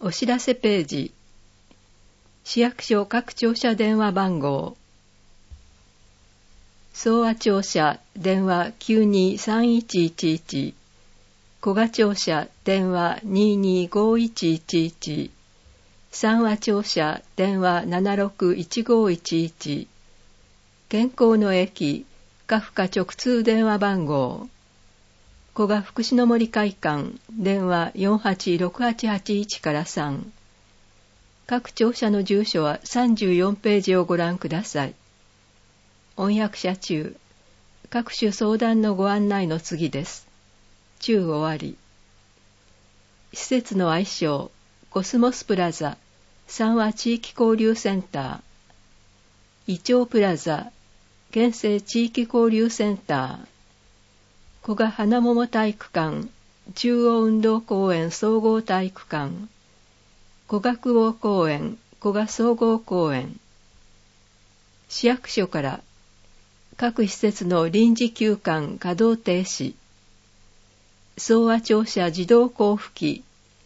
お知らせページ。市役所各庁舎電話番号。総和庁舎電話923111。古賀庁舎電話225111。三和庁舎電話761511。健康の駅カフカ直通電話番号。古賀福祉の森会館電話486881から3。各庁舎の住所は34ページをご覧ください。翻訳者中。各種相談のご案内の次です。中終わり。施設の愛称コスモスプラザ三和地域交流センター。イチョウプラザ県政地域交流センター。古賀花桃体育館中央運動公園総合体育館。古賀久保公園古賀総合公園。市役所から各施設の臨時休館稼働停止。総和庁舎自動交付機。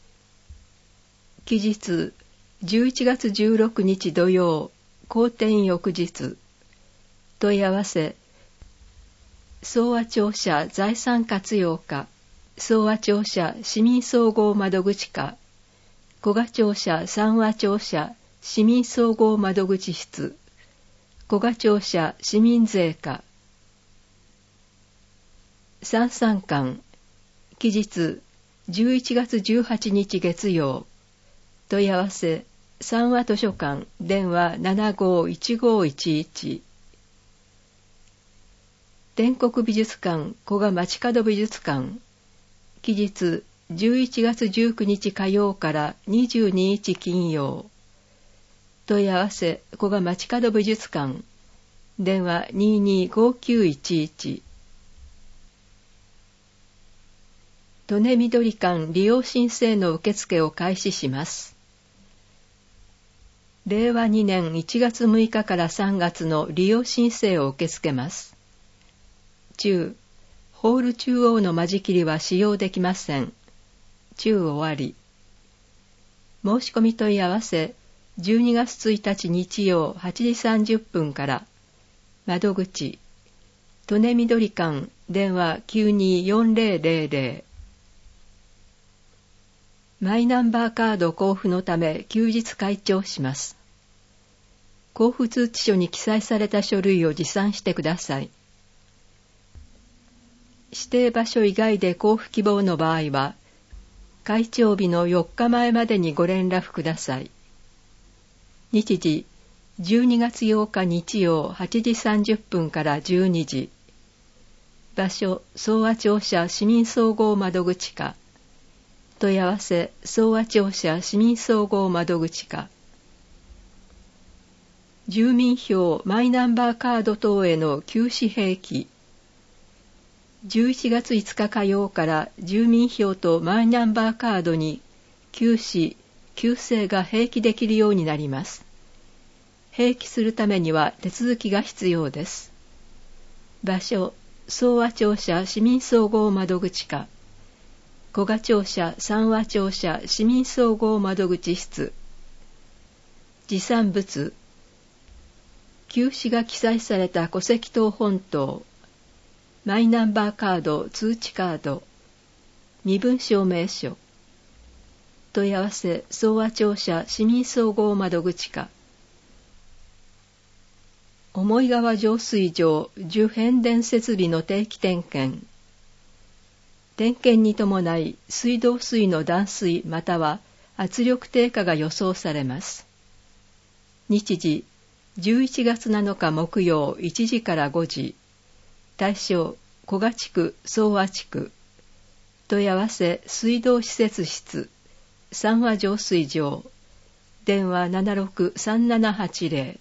期日11月16日土曜好転翌日。問い合わせ総和庁舎財産活用課総和庁舎市民総合窓口課古賀庁舎三和庁舎市民総合窓口室古賀庁舎市民税課。三三館期日11月18日月曜。問い合わせ三和図書館電話751511。天国美術館古賀町角美術館期日11月19日火曜から22日金曜。問い合わせ古賀町角美術館電話225911。利根緑館利用申請の受付を開始します。令和2年1月6日から3月の利用申請を受け付けます。中、ホール中央の間仕切りは使用できません。中終わり。申し込み問い合わせ、12月1日日曜8時30分から、窓口、利根緑館電話924000。マイナンバーカード交付のため休日開帳します。交付通知書に記載された書類を持参してください。指定場所以外で交付希望の場合は、開帳日の4日前までにご連絡ください。日時、12月8日日曜8時30分から12時。場所、総和庁舎市民総合窓口課。問い合わせ、総和庁舎市民総合窓口課。住民票マイナンバーカード等への旧紙併記。11月5日火曜から住民票とマイナンバーカードに旧紙、旧姓が併記できるようになります。併記するためには手続きが必要です。場所、総和庁舎市民総合窓口課。古賀庁舎三和庁舎市民総合窓口室。持参物。旧紙が記載された戸籍謄本等。マイナンバーカード通知カード。身分証明書。問い合わせ総和庁舎市民総合窓口課。思川浄水場受変電設備の定期点検。点検に伴い水道水の断水または圧力低下が予想されます。日時11月7日木曜1時から5時。対象古賀地区総和地区。問い合わせ水道施設室三和浄水場電話763780。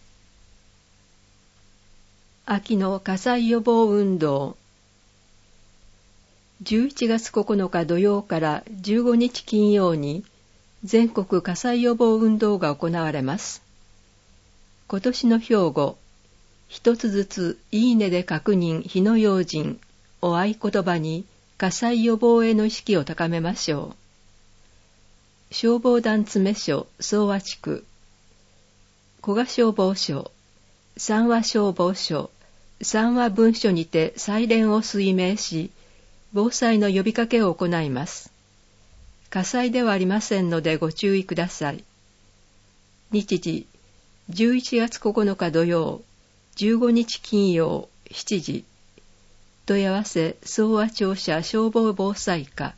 秋の火災予防運動。11月9日土曜から15日金曜に全国火災予防運動が行われます。今年の標語、一つずついいねで確認火の用心を合言葉に火災予防への意識を高めましょう。 消防団詰所総和地区、古賀消防署、三和消防署、三和分署にてサイレンを水明し、防災の呼びかけを行います。火災ではありませんのでご注意ください。日時、11月9日土曜、15日金曜、7時。問い合わせ、総和庁舎消防防災課。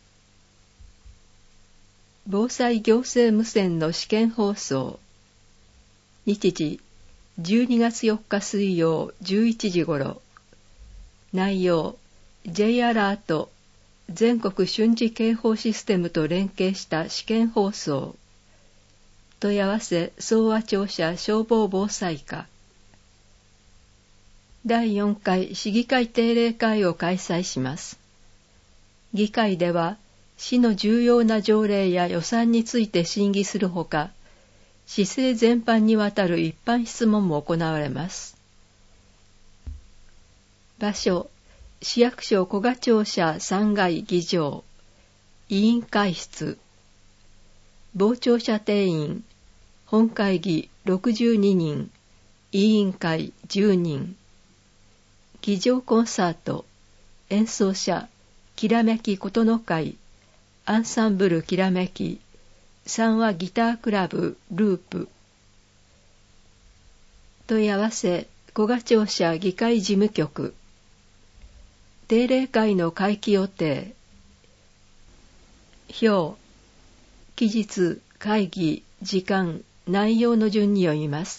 防災行政無線の試験放送。日時、12月4日水曜11時頃。内容、J アラート、全国瞬時警報システムと連携した試験放送。問い合わせ、総和庁舎消防防災課。第4回市議会定例会を開催します。議会では、市の重要な条例や予算について審議するほか、市政全般にわたる一般質問も行われます。場所、市役所古賀庁舎3階議場、委員会室、傍聴者定員、本会議62人、委員会10人、議場コンサート、演奏者、きらめき琴の会、アンサンブルきらめき、三和ギタークラブループ。問い合わせ、古賀庁舎議会事務局。定例会の会期予定。表、期日、会議、時間、内容の順に読みます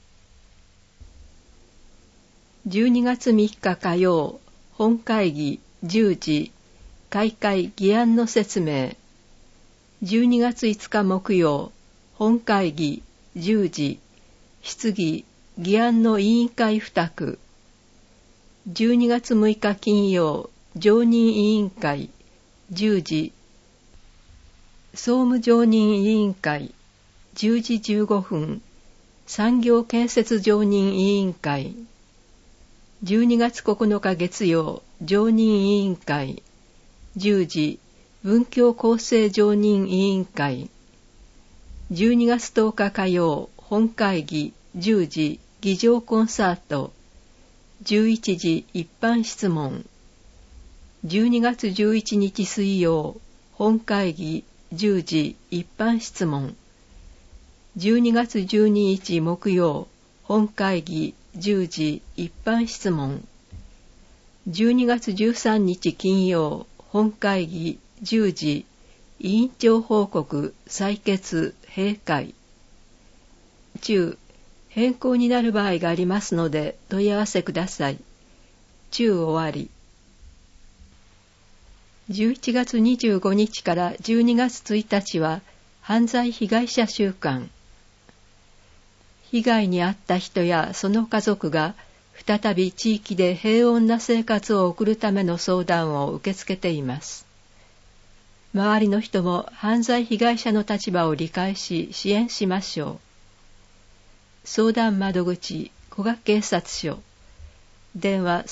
。12月3日火曜、本会議10時、開会議案の説明。12月5日木曜、本会議10時、質疑、議案の委員会付託。12月6日金曜、常任委員会10時、総務常任委員会10時15分、産業建設常任委員会。12月9日月曜、常任委員会10時、文教構成常任委員会。12月10日火曜、本会議10時、議場コンサート。11時、一般質問。12月11日水曜、本会議10時、一般質問。12月12日木曜、本会議10時、一般質問。12月13日金曜、本会議10時、委員長報告、採決、閉会。中、変更になる場合がありますので問い合わせください。中終わり。11月25日から12月1日は犯罪被害者週間。被害に遭った人やその家族が再び地域で平穏な生活を送るための相談を受け付けています。周りの人も犯罪被害者の立場を理解し支援しましょう。相談窓口、古賀警察署。電話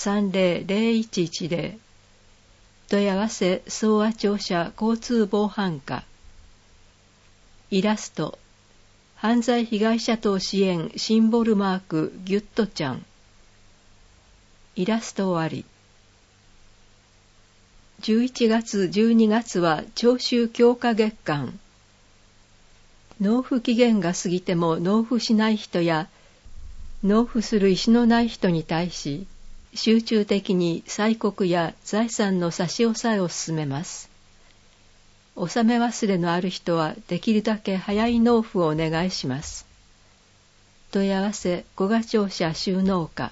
300110。問い合わせ、総和庁舎交通防犯課。イラスト。犯罪被害者等支援シンボルマークギュッとちゃん。イラスト終わり。11月12月は徴収強化月間。納付期限が過ぎても納付しない人や納付する意思のない人に対し集中的に催告や財産の差し押さえを進めます。納め忘れのある人はできるだけ早い納付をお願いします。問い合わせ古賀庁舎収納課。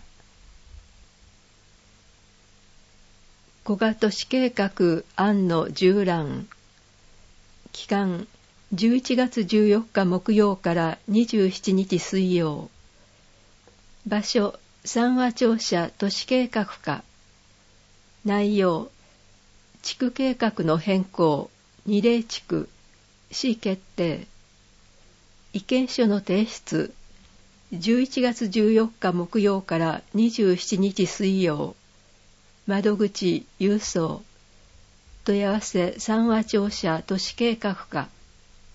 古賀都市計画案の縦覧。期間11月14日木曜から27日水曜。場所、三和庁舎都市計画課。内容、地区計画の変更、二例地区、市決定。意見書の提出、11月14日木曜から27日水曜。窓口、郵送。問い合わせ、三和庁舎都市計画課。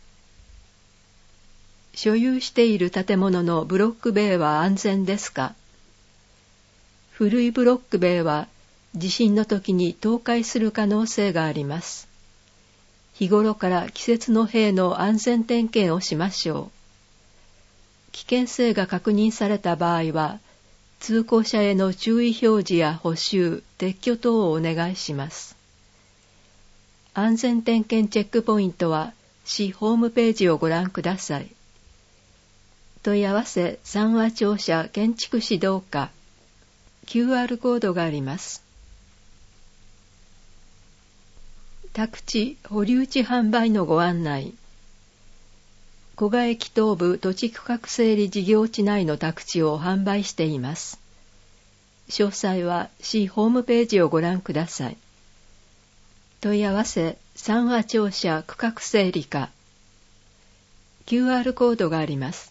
所有している建物のブロック塀は安全ですか？古いブロック塀は地震の時に倒壊する可能性があります。日頃から季節の塀の安全点検をしましょう。危険性が確認された場合は、通行者への注意表示や補修、撤去等をお願いします。安全点検チェックポイントは、市ホームページをご覧ください。問い合わせ三和庁舎建築指導課。QR コードがあります。宅地保留地販売のご案内。古賀駅東部土地区画整理事業地内の宅地を販売しています。詳細は市ホームページをご覧ください。問い合わせ三和庁舎区画整理課。QR コードがあります。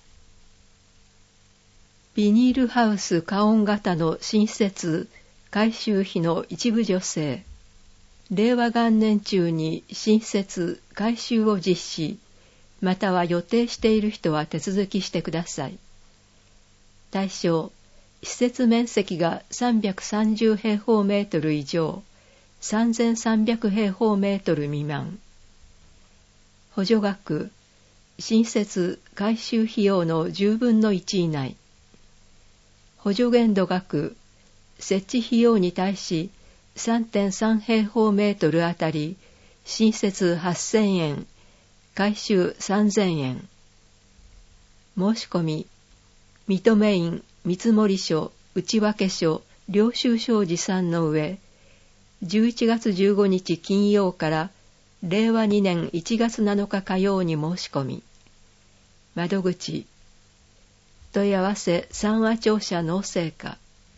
ビニールハウス加温型の新設改修費の一部助成。令和元年中に新設改修を実施、または予定している人は手続きしてください。対象、施設面積が330平方メートル以上、3300平方メートル未満。補助額、新設改修費用の10分の1以内。補助限度額、設置費用に対し 3.3 平方メートルあたり、新設8000円、改修3000円。申し込み、認め印、見積書、内訳書、領収書持参の上、11月15日金曜から令和2年1月7日火曜に申し込み。窓口、問い合わせ三和庁舎農政課。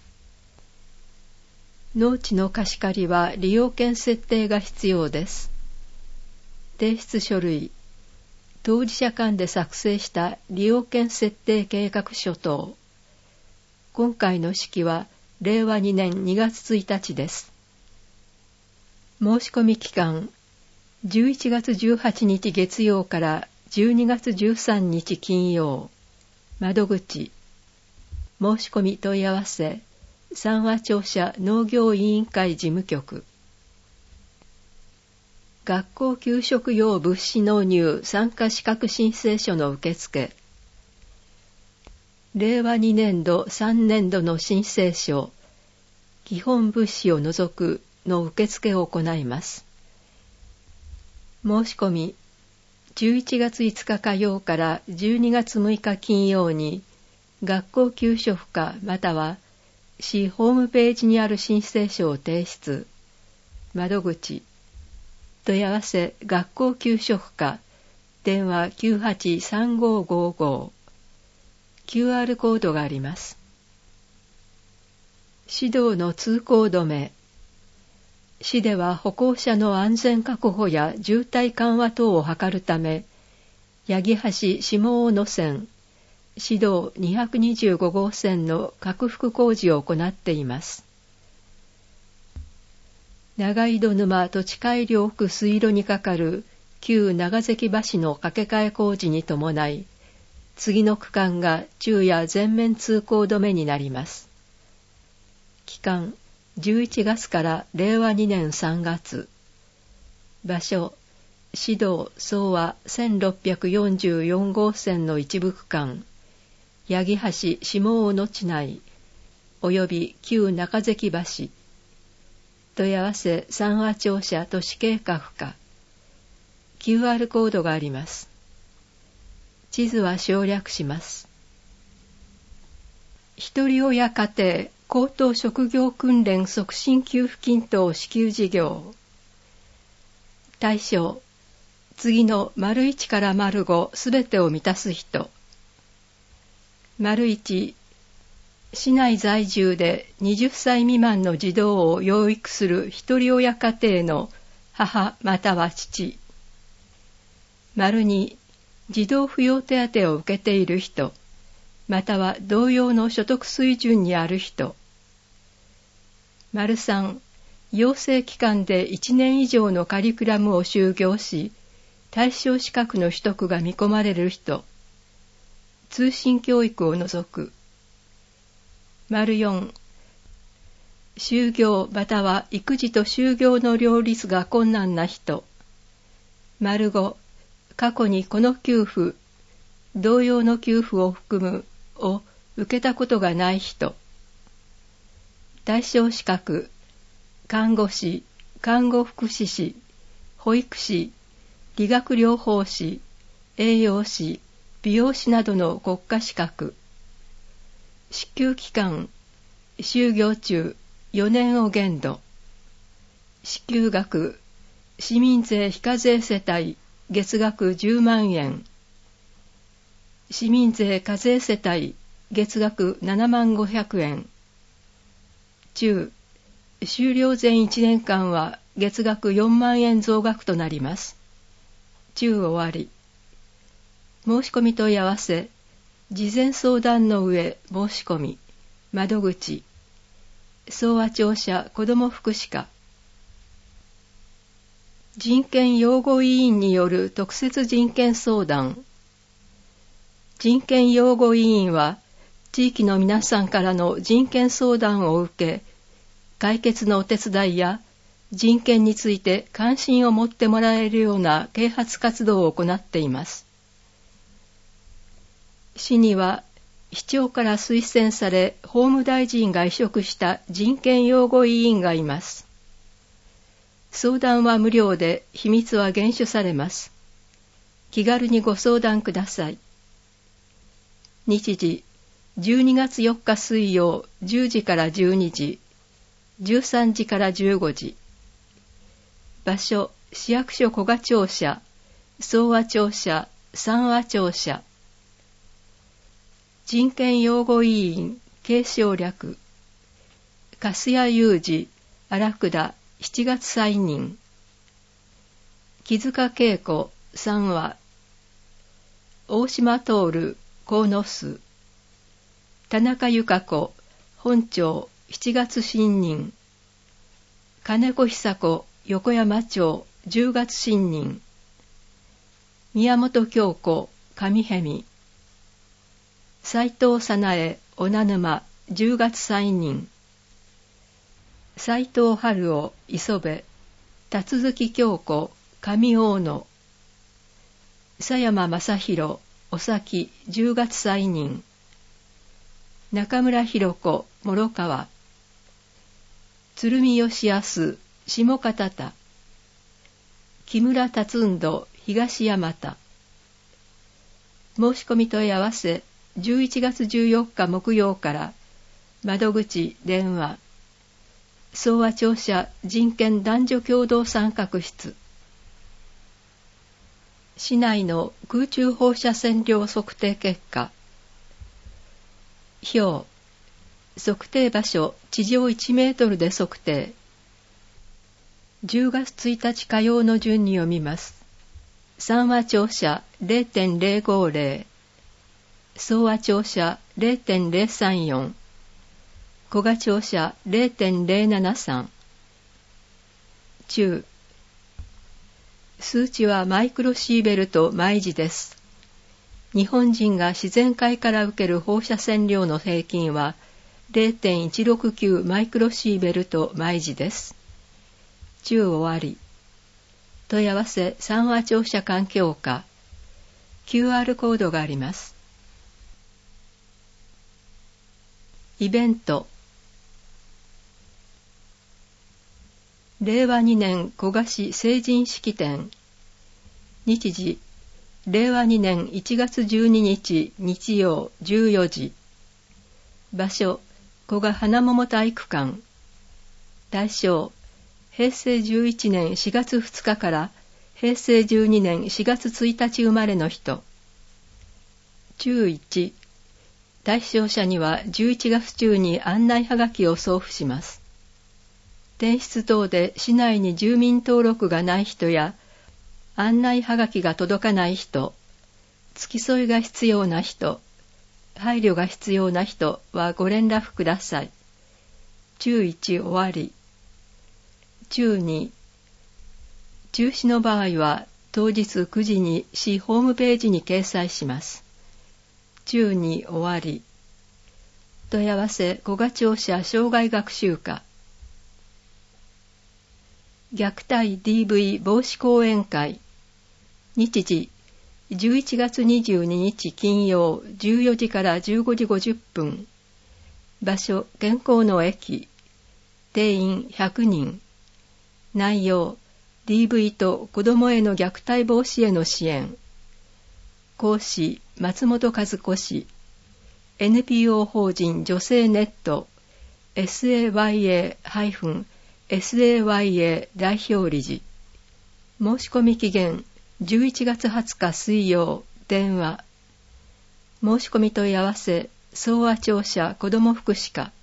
農地の貸し借りは利用権設定が必要です。提出書類、当事者間で作成した利用権設定計画書等。今回の式は令和2年2月1日です。申し込み期間、11月18日月曜から12月13日金曜。窓口、申し込み問い合わせ、三和庁舎農業委員会事務局。学校給食用物資納入参加資格申請書の受付。令和2年度3年度の申請書、基本物資を除くの受付を行います。申し込み、11月5日火曜から12月6日金曜に、学校給食課または市ホームページにある申請書を提出。窓口、問い合わせ学校給食課、電話 983555。QR コードがあります。市道の通行止め。市では歩行者の安全確保や渋滞緩和等を図るため、八木橋下大野線、市道225号線の拡幅工事を行っています。長井戸沼土地改良区水路に架かる旧長関橋の架け替え工事に伴い、次の区間が昼夜全面通行止めになります。期間、11月から令和2年3月。場所、市道総和1644号線の一部区間、八木橋下大野地内、及び旧中関橋。問い合わせ三和庁舎都市計画課。QR コードがあります。地図は省略します。ひとり親家庭高等職業訓練促進給付金等支給事業。対象、次の丸1から丸5すべてを満たす人。丸1、市内在住で20歳未満の児童を養育するひとり親家庭の母または父。丸2、児童扶養手当を受けている人、または同様の所得水準にある人。丸3、養成機関で1年以上のカリキュラムを修行し、対象資格の取得が見込まれる人。 通信教育を除く。丸4、就業または育児と就業の両立が困難な人。丸5、過去にこの給付、同様の給付を含むを受けたことがない人。対象資格、看護師、看護福祉士、保育士、理学療法士、栄養士、美容師などの国家資格。支給期間、就業中4年を限度。支給額、市民税非課税世帯月額10万円。市民税課税世帯月額7万500円。中、終了前1年間は月額4万円増額となります。中終わり。申し込み問い合わせ、事前相談の上申し込み、窓口、総和庁舎子ども福祉課。人権擁護委員による特設人権相談。人権擁護委員は、地域の皆さんからの人権相談を受け、解決のお手伝いや人権について関心を持ってもらえるような啓発活動を行っています。市には、市長から推薦され、法務大臣が委嘱した人権擁護委員がいます。相談は無料で、秘密は厳守されます。気軽にご相談ください。日時、12月4日水曜10時から12時、13時から15時。場所、市役所古賀庁舎、総和庁舎、三和庁舎。人権擁護委員、継承略。粕谷裕二、荒倉、7月再任。木塚恵子、三和。大島徹、鴻巣。田中由香子、本庁、7月新任。金子久子、横山町、10月新任。宮本京子、上辺見。斉藤早苗、小名沼、10月再任。斉藤春夫、磯部。辰月京子、上大野。佐山正宏、お崎、10月再任。中村弘子、諸川。鶴見義康、下方田。木村達人、東大和。申し込み問い合わせ、11月14日木曜から、窓口電話、総和庁舎人権男女共同参画室。市内の空中放射線量測定結果。表、測定場所地上1メートルで測定。10月1日火曜の順に読みます。三和庁舎 0.050、総和庁舎 0.034、古賀庁舎 0.073。中。数値はマイクロシーベルト毎時です。日本人が自然界から受ける放射線量の平均は 0.169 マイクロシーベルト毎時です。中終わり。問い合わせ三和庁舎環境課。QR コードがあります。イベント。令和2年古賀市成人式典。日時、令和2年1月12日日曜14時。場所、古賀花桃体育館。対象、平成11年4月2日から平成12年4月1日生まれの人。注1、対象者には11月中に案内はがきを送付します。転出等で市内に住民登録がない人や、案内はがきが届かない人、付き添いが必要な人、配慮が必要な人はご連絡ください。注1終わり。注2、中止の場合は当日9時に市ホームページに掲載します。 中に終わり。問い合わせ古賀庁舎生涯学習課。虐待 DV 防止講演会。日時11月22日金曜14時から15時50分。場所健康の駅。定員100人。内容 DV と子どもへの虐待防止への支援。講師松本和子氏。NPO 法人女性ネット SAYA-SAYA 代表理事。申し込み期限11月20日水曜。電話。申し込み問い合わせ総和庁舎子ども福祉課。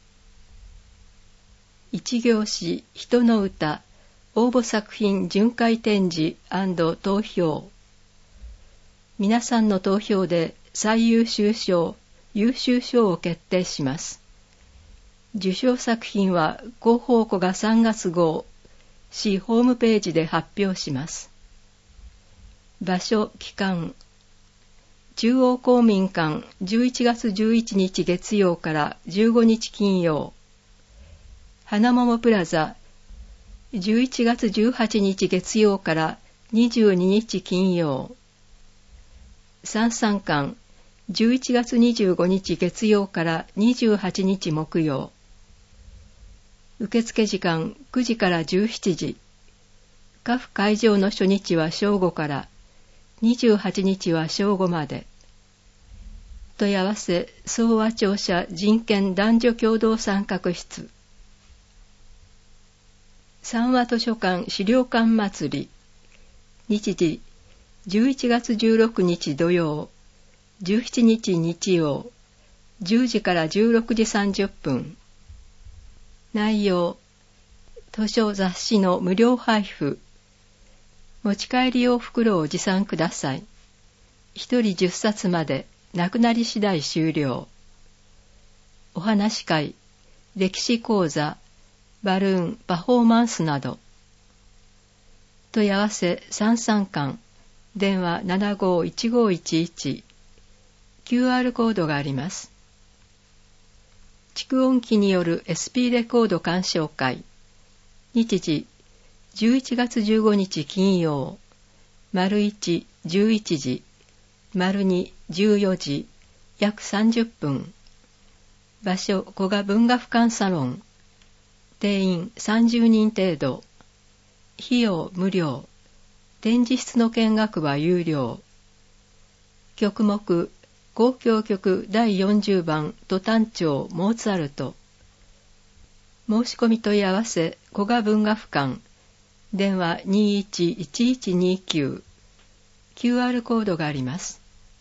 一行詩人の歌応募作品巡回展示&投票。皆さんの投票で最優秀賞、優秀賞を決定します。受賞作品は広報庫が3月号、市ホームページで発表します。場所、期間。中央公民館11月11日月曜から15日金曜。花桃プラザ11月18日月曜から22日金曜。三々館11月25日月曜から28日木曜。受付時間9時から17時。各会場の初日は正午から28日は正午まで。問い合わせ総和庁舎人権男女共同参画室。三和図書館資料館祭り。日時11月16日土曜、17日日曜、10時から16時30分。内容、図書雑誌の無料配布。持ち帰り用袋を持参ください。一人10冊まで、なくなり次第終了。お話会、歴史講座、バルーン、パフォーマンスなど。問い合わせ三々館、電話751511。QR コードがあります。蓄音機による SP レコード鑑賞会。日時11月15日金曜。1、11時。2、14時。約30分。場所古賀文学館サロン。定員30人程度。費用無料。展示室の見学は有料。曲目交響曲第40番都丹町モーツァルト。申し込み問い合わせ古賀文学館。電話211129。QR コードがあります。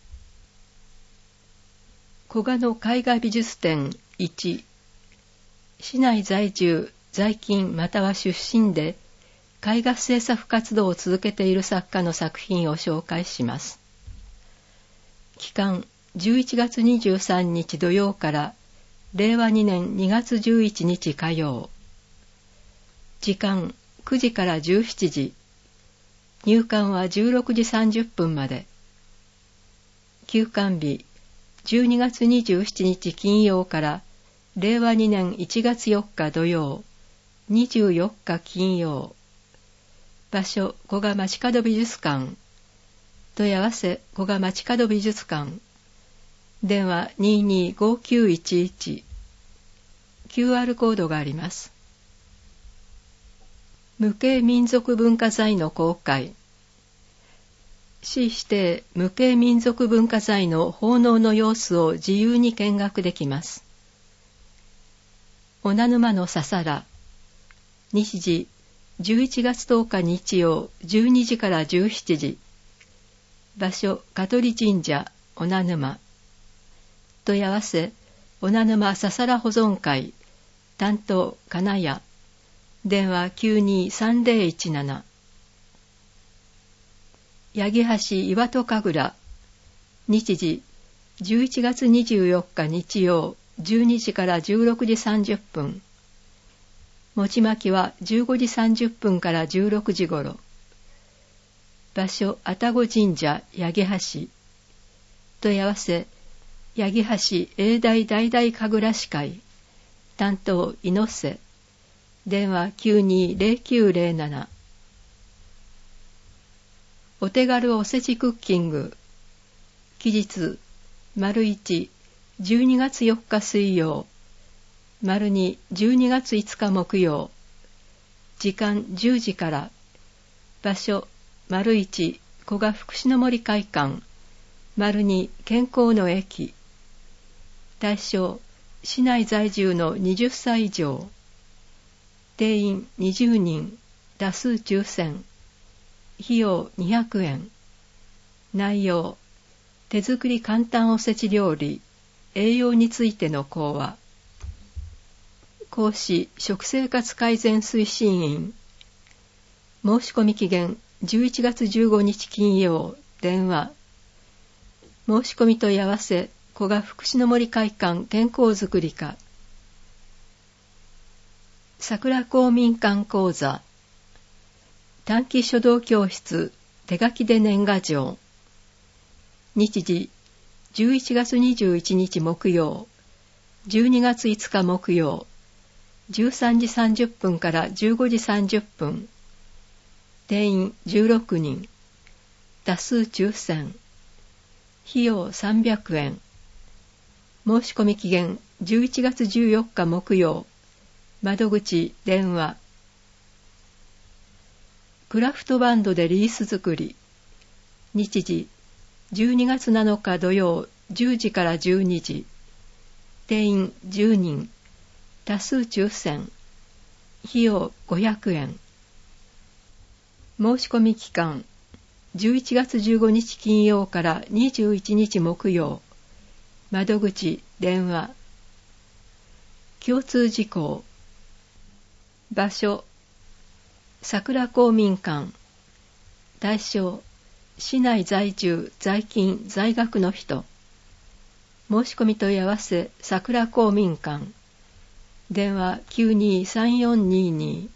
古賀の絵画美術展1。市内在住、在勤または出身で絵画制作活動を続けている作家の作品を紹介します。期間11月23日土曜から令和2年2月11日火曜。時間9時から17時。入館は16時30分まで。休館日12月27日金曜から令和2年1月4日土曜、24日金曜。場所古賀街角美術館。問い合わせ古賀街角美術館。電話225911。QR コードがあります。無形民族文化財の公開。市指定無形民族文化財の奉納の様子を自由に見学できます。小名沼のささら。日時11月10日日曜12時から17時。場所香取神社小名沼。問い合わせ小名沼ささら保存会。担当金谷。電話923017。八木橋岩戸神楽。日時11月24日日曜12時から16時30分。餅巻きは15時30分から16時ごろ。場所愛宕神社八木橋。問い合わせ八木橋永大大々神楽司会担当猪瀬電話 920907 お手軽おせちクッキング期日 ①12 月4日水曜 ②12月5日木曜時間10時から場所 ①古賀福祉の森会館 ②健康の駅対象市内在住の20歳以上定員20人多数抽選費用200円内容手作り簡単おせち料理栄養についての講話講師食生活改善推進員申し込み期限11月15日金曜電話申し込み問い合わせ古賀福祉の森会館健康づくり課桜公民館講座短期書道教室手書きで年賀状日時11月21日木曜12月5日木曜13時30分から15時30分定員16人多数抽選費用300円申し込み期限11月14日木曜窓口電話クラフトバンドでリース作り日時12月7日土曜10時から12時定員10人多数抽選費用500円申し込み期間11月15日金曜から21日木曜窓口電話共通事項場所桜公民館対象市内在住在勤在学の人申し込み問い合わせ桜公民館電話923422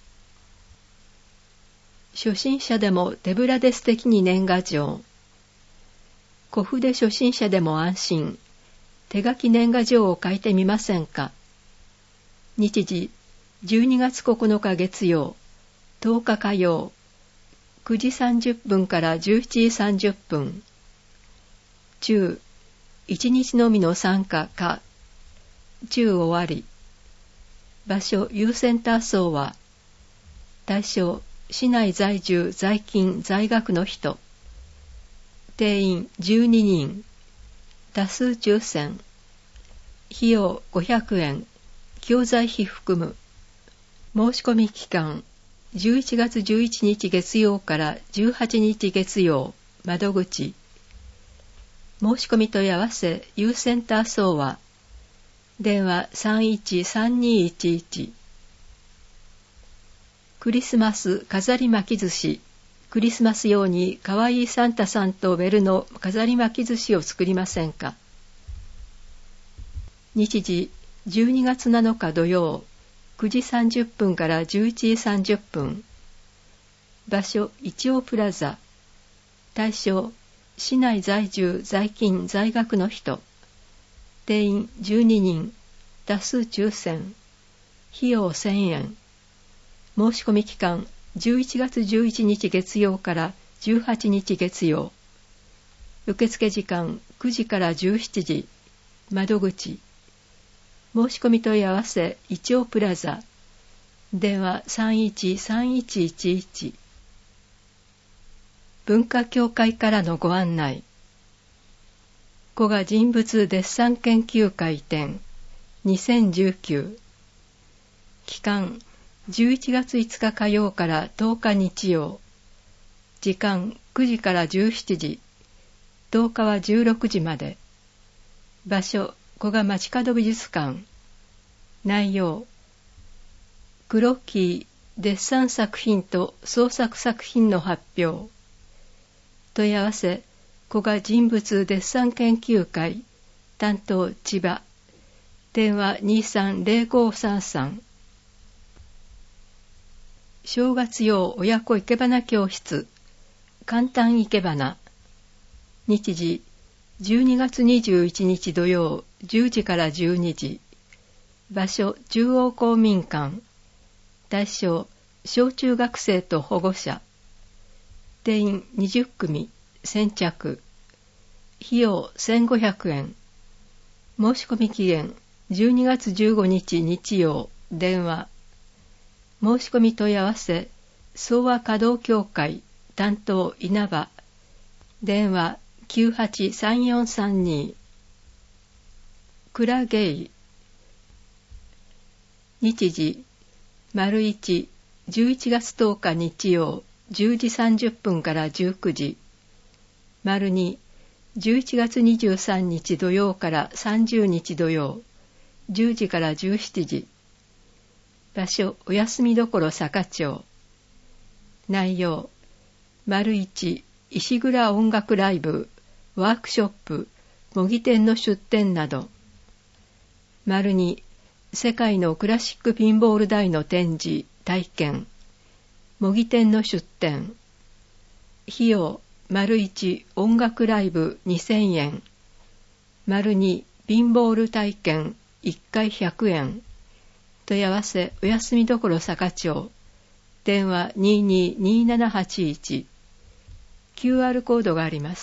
初心者でも手ぶらで素敵に年賀状古筆初心者でも安心手書き年賀状を書いてみませんか日時12月9日月曜10日火曜9時30分から17時30分中1日のみの参加か中終わり場所Uセンター総和対象市内在住在勤在学の人定員12人多数抽選費用500円教材費含む申し込み期間11月11日月曜から18日月曜窓口申し込み問い合わせ U センター総和電話313211クリスマス飾り巻き寿司クリスマス用にかわいいサンタさんとベルの飾り巻き寿司を作りませんか日時12月7日土曜9時30分から11時30分場所一応プラザ対象市内在住在勤在学の人定員12人多数抽選費用1000円申し込み期間11月11日月曜から18日月曜受付時間9時から17時窓口申し込み問い合わせ一応プラザ電話313111文化協会からのご案内古賀人物デッサン研究会展2019期間11月5日火曜から10日日曜時間9時から17時10日は16時まで場所古賀街角美術館内容クロッキーデッサン作品と創作作品の発表問い合わせ古賀人物デッサン研究会担当千葉電話230533正月用親子生け花教室簡単生け花日時 12月21日土曜10時から12時。場所中央公民館。対象小中学生と保護者。定員20組。先着。費用1500円。申し込み期限12月15日日曜。電話。申し込み問い合わせ総和華道協会担当稲葉。電話983432。蔵ゲイ。日時丸1、11月10日日曜10時30分から19時。丸2、11月23日土曜から30日土曜10時から17時。場所お休みどころ坂町。内容丸1、石倉音楽ライブ、ワークショップ、模擬店の出展など。丸2、世界のクラシックピンボール台の展示、体験、模擬店の出展。費用、丸1、音楽ライブ2000円。丸2、ピンボール体験1回100円。問い合わせお休みどころ坂町。電話222781。QR コードがあります。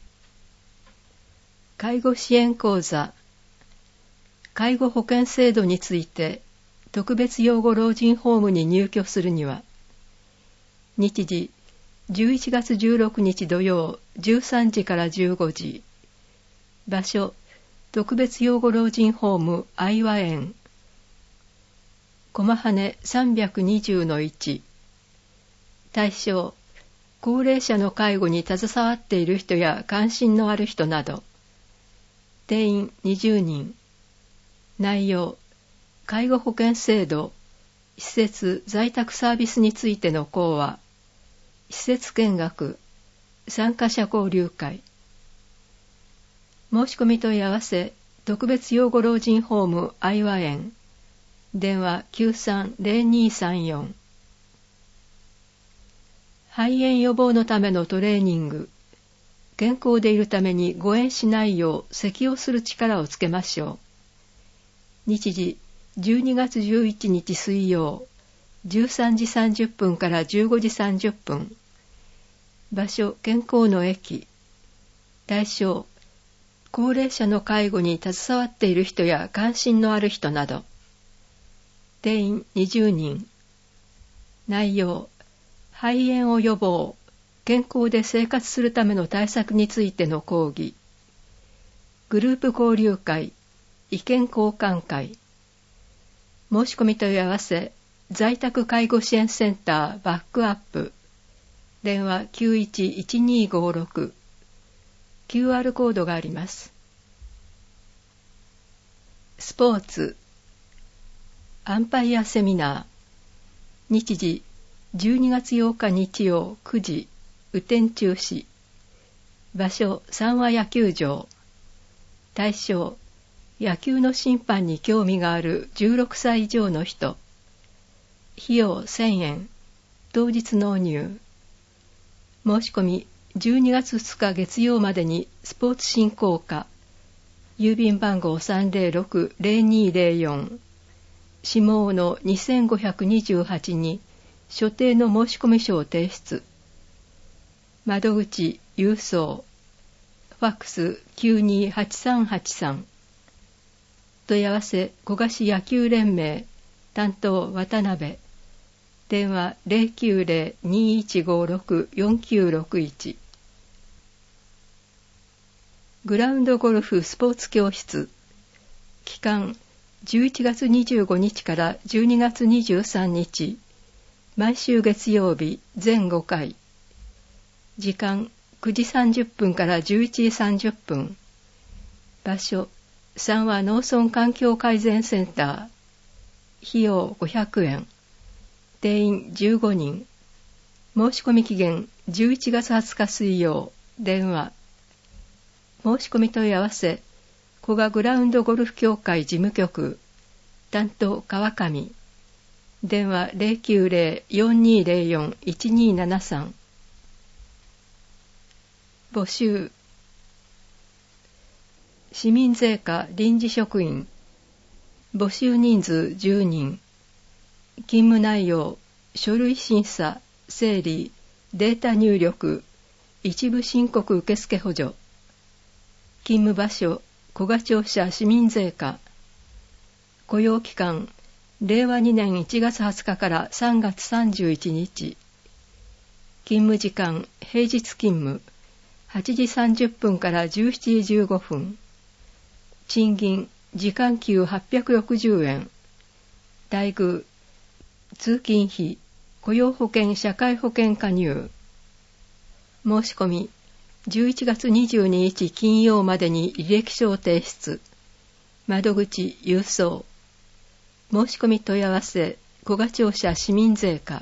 介護支援講座。介護保険制度について特別養護老人ホームに入居するには、日時11月16日土曜13時から15時。場所特別養護老人ホーム愛和園。駒羽320-1。対象高齢者の介護に携わっている人や関心のある人など。定員20人。内容介護保険制度、施設在宅サービスについての講話、施設見学、参加者交流会。申し込み問い合わせ特別養護老人ホーム愛和園。電話930234。肺炎予防のためのトレーニング。健康でいるために誤嚥しないよう咳をする力をつけましょう。日時12月11日水曜13時30分から15時30分。場所健康の駅。対象高齢者の介護に携わっている人や関心のある人など。定員20人。内容肺炎を予防、健康で生活するための対策についての講義。グループ交流会、意見交換会。申し込み問い合わせ在宅介護支援センターバックアップ。電話911256。QR コードがあります。スポーツ。アンパイアセミナー。日時12月8日日曜9時。雨天中止。場所三和野球場。対象野球の審判に興味がある16歳以上の人。費用1000円。当日納入。申し込み12月2日月曜までにスポーツ振興課。郵便番号306-0204。下尾の2528に所定の申し込み書を提出。窓口郵送。ファックス928383。問い合わせ古賀市野球連盟担当渡辺。電話090-2156-4961。グラウンドゴルフスポーツ教室。期間11月25日から12月23日。毎週月曜日全5回。時間9時30分から11時30分。場所三和農村環境改善センター。費用500円。定員15人。申し込み期限11月20日水曜。電話。申し込み問い合わせ古賀グラウンドゴルフ協会事務局。担当川上。電話090-4204-1273。募集。 市民税課臨時職員。募集人数10人。勤務内容、書類審査、整理、データ入力、一部申告受付補助。勤務場所、古賀庁舎市民税課。雇用期間、令和2年1月20日から3月31日。勤務時間、平日勤務、8時30分から17時15分。賃金、時間給860円。待遇、通勤費、雇用保険社会保険加入。申し込み、11月22日金曜までに履歴書を提出。窓口郵送。申し込み問い合わせ、古賀庁舎市民税課。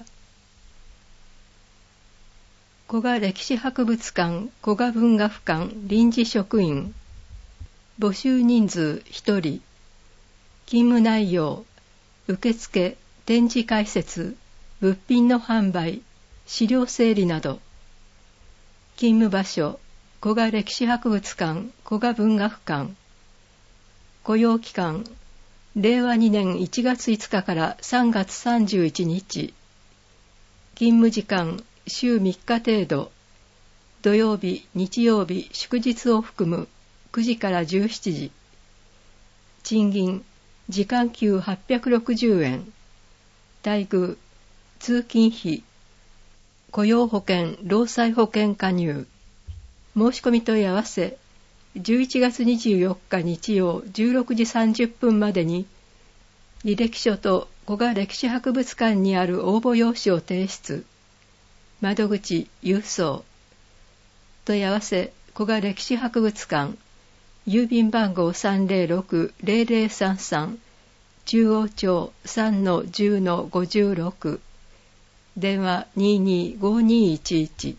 古賀歴史博物館古賀文学館臨時職員。募集人数1人。勤務内容、受付、展示解説、物品の販売、資料整理など。勤務場所、古賀歴史博物館古賀文学館。雇用期間、令和2年1月5日から3月31日。勤務時間、週3日程度。土曜日、日曜日、祝日を含む9時から17時。賃金、時間給860円。待遇、通勤費、雇用保険、労災保険加入。申し込み問い合わせ、11月24日日曜16時30分までに、履歴書と古賀歴史博物館にある応募用紙を提出。窓口郵送。問い合わせ、古賀歴史博物館。郵便番号306-0033。中央町 3-10-56。電話225211。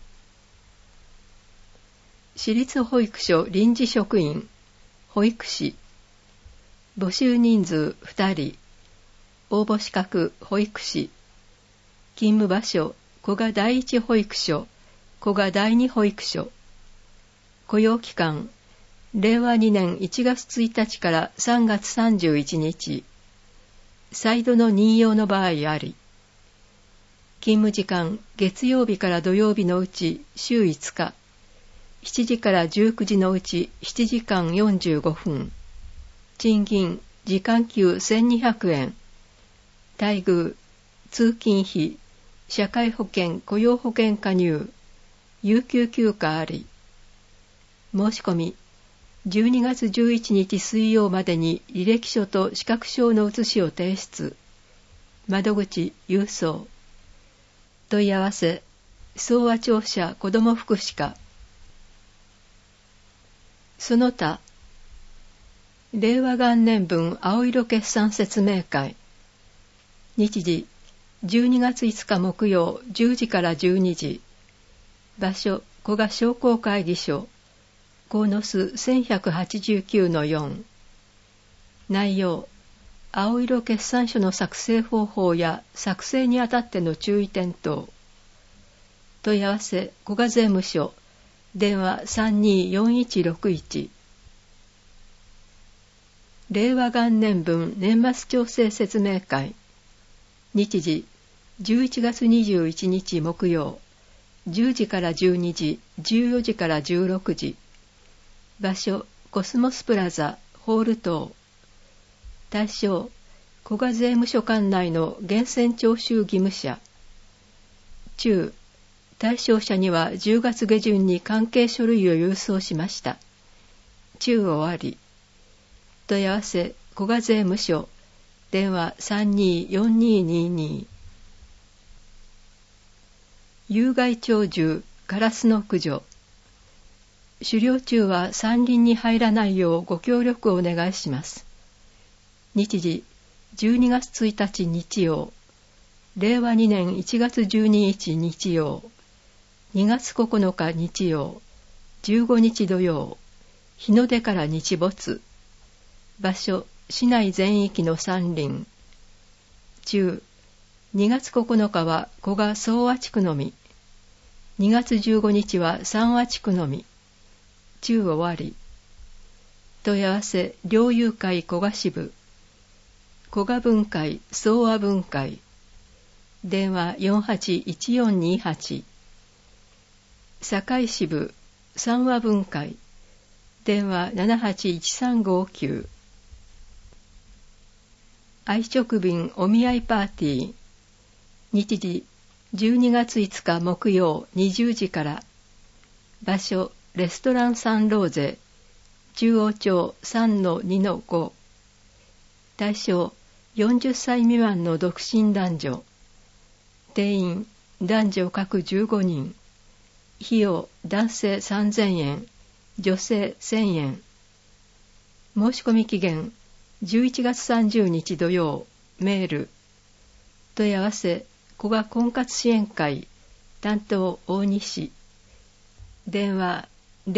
私立保育所臨時職員、保育士。募集人数2人。応募資格保育士。勤務場所、古賀第一保育所、古賀第二保育所。雇用期間、令和2年1月1日から3月31日。再度の任用の場合あり。勤務時間、月曜日から土曜日のうち週5日。7時から19時のうち7時間45分。賃金、時間給1200円。待遇、通勤費、社会保険、雇用保険加入。有給休暇あり。申し込み、12月11日水曜までに履歴書と資格証の写しを提出。窓口郵送。問い合わせ、総和庁舎子ども福祉課。その他、令和元年分青色決算説明会。日時、12月5日木曜10時から12時。場所、古賀商工会議所。鴻巣1189-4。内容、青色決算書の作成方法や作成にあたっての注意点等。問い合わせ、古賀税務署。電話324161。令和元年分年末調整説明会。日時、11月21日木曜、10時から12時、14時から16時。場所、コスモスプラザ、ホール等。対象、古賀税務署管内の源泉徴収義務者。中、対象者には10月下旬に関係書類を郵送しました。中終わり。問い合わせ、古賀税務署。電話324222。有害鳥獣、カラスの駆除。狩猟中は山林に入らないようご協力をお願いします。日時、12月1日日曜。令和2年1月12日日曜。2月9日日曜、15日土曜、日の出から日没。場所、市内全域の山林。中、2月9日は古賀総和地区のみ。2月15日は三和地区のみ。中終わり。 問い合わせ猟友会古賀支部、古賀分会総和分会、電話481428、堺支部三和分会、電話781359、愛直便お見合いパーティー、日時12月5日木曜20時から、場所レストランサンローゼ、中央町 3-2-5、対象40歳未満の独身男女、定員男女各15人、費用男性3000円、女性1000円。申し込み期限11月30日土曜、メール。問い合わせ古賀婚活支援会担当大西、電話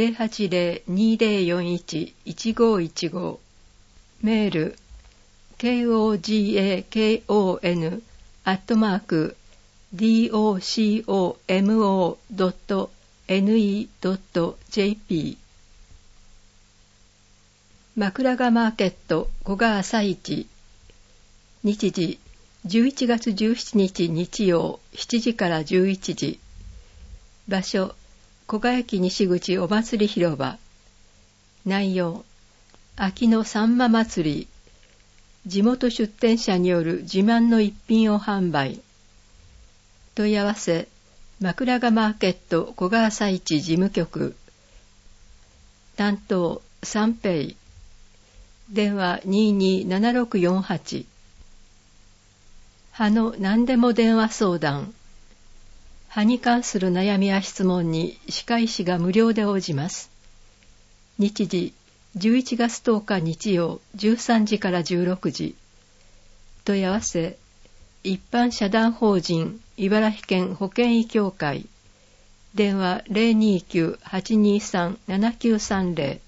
080-2041-1515、メール kogakomo.ne.jp。 枕ヶマーケット古賀朝市、日時11月17日日曜7時から11時、場所古賀駅西口お祭り広場、内容秋のさんま祭り、地元出店者による自慢の一品を販売。問い合わせ枕ヶマーケット古賀朝市事務局、担当三平、電話227648。歯の何でも電話相談。歯に関する悩みや質問に歯科医師が無料で応じます。日時11月10日日曜13時から16時。問い合わせ一般社団法人茨城県保険医協会、電話 029-823-7930。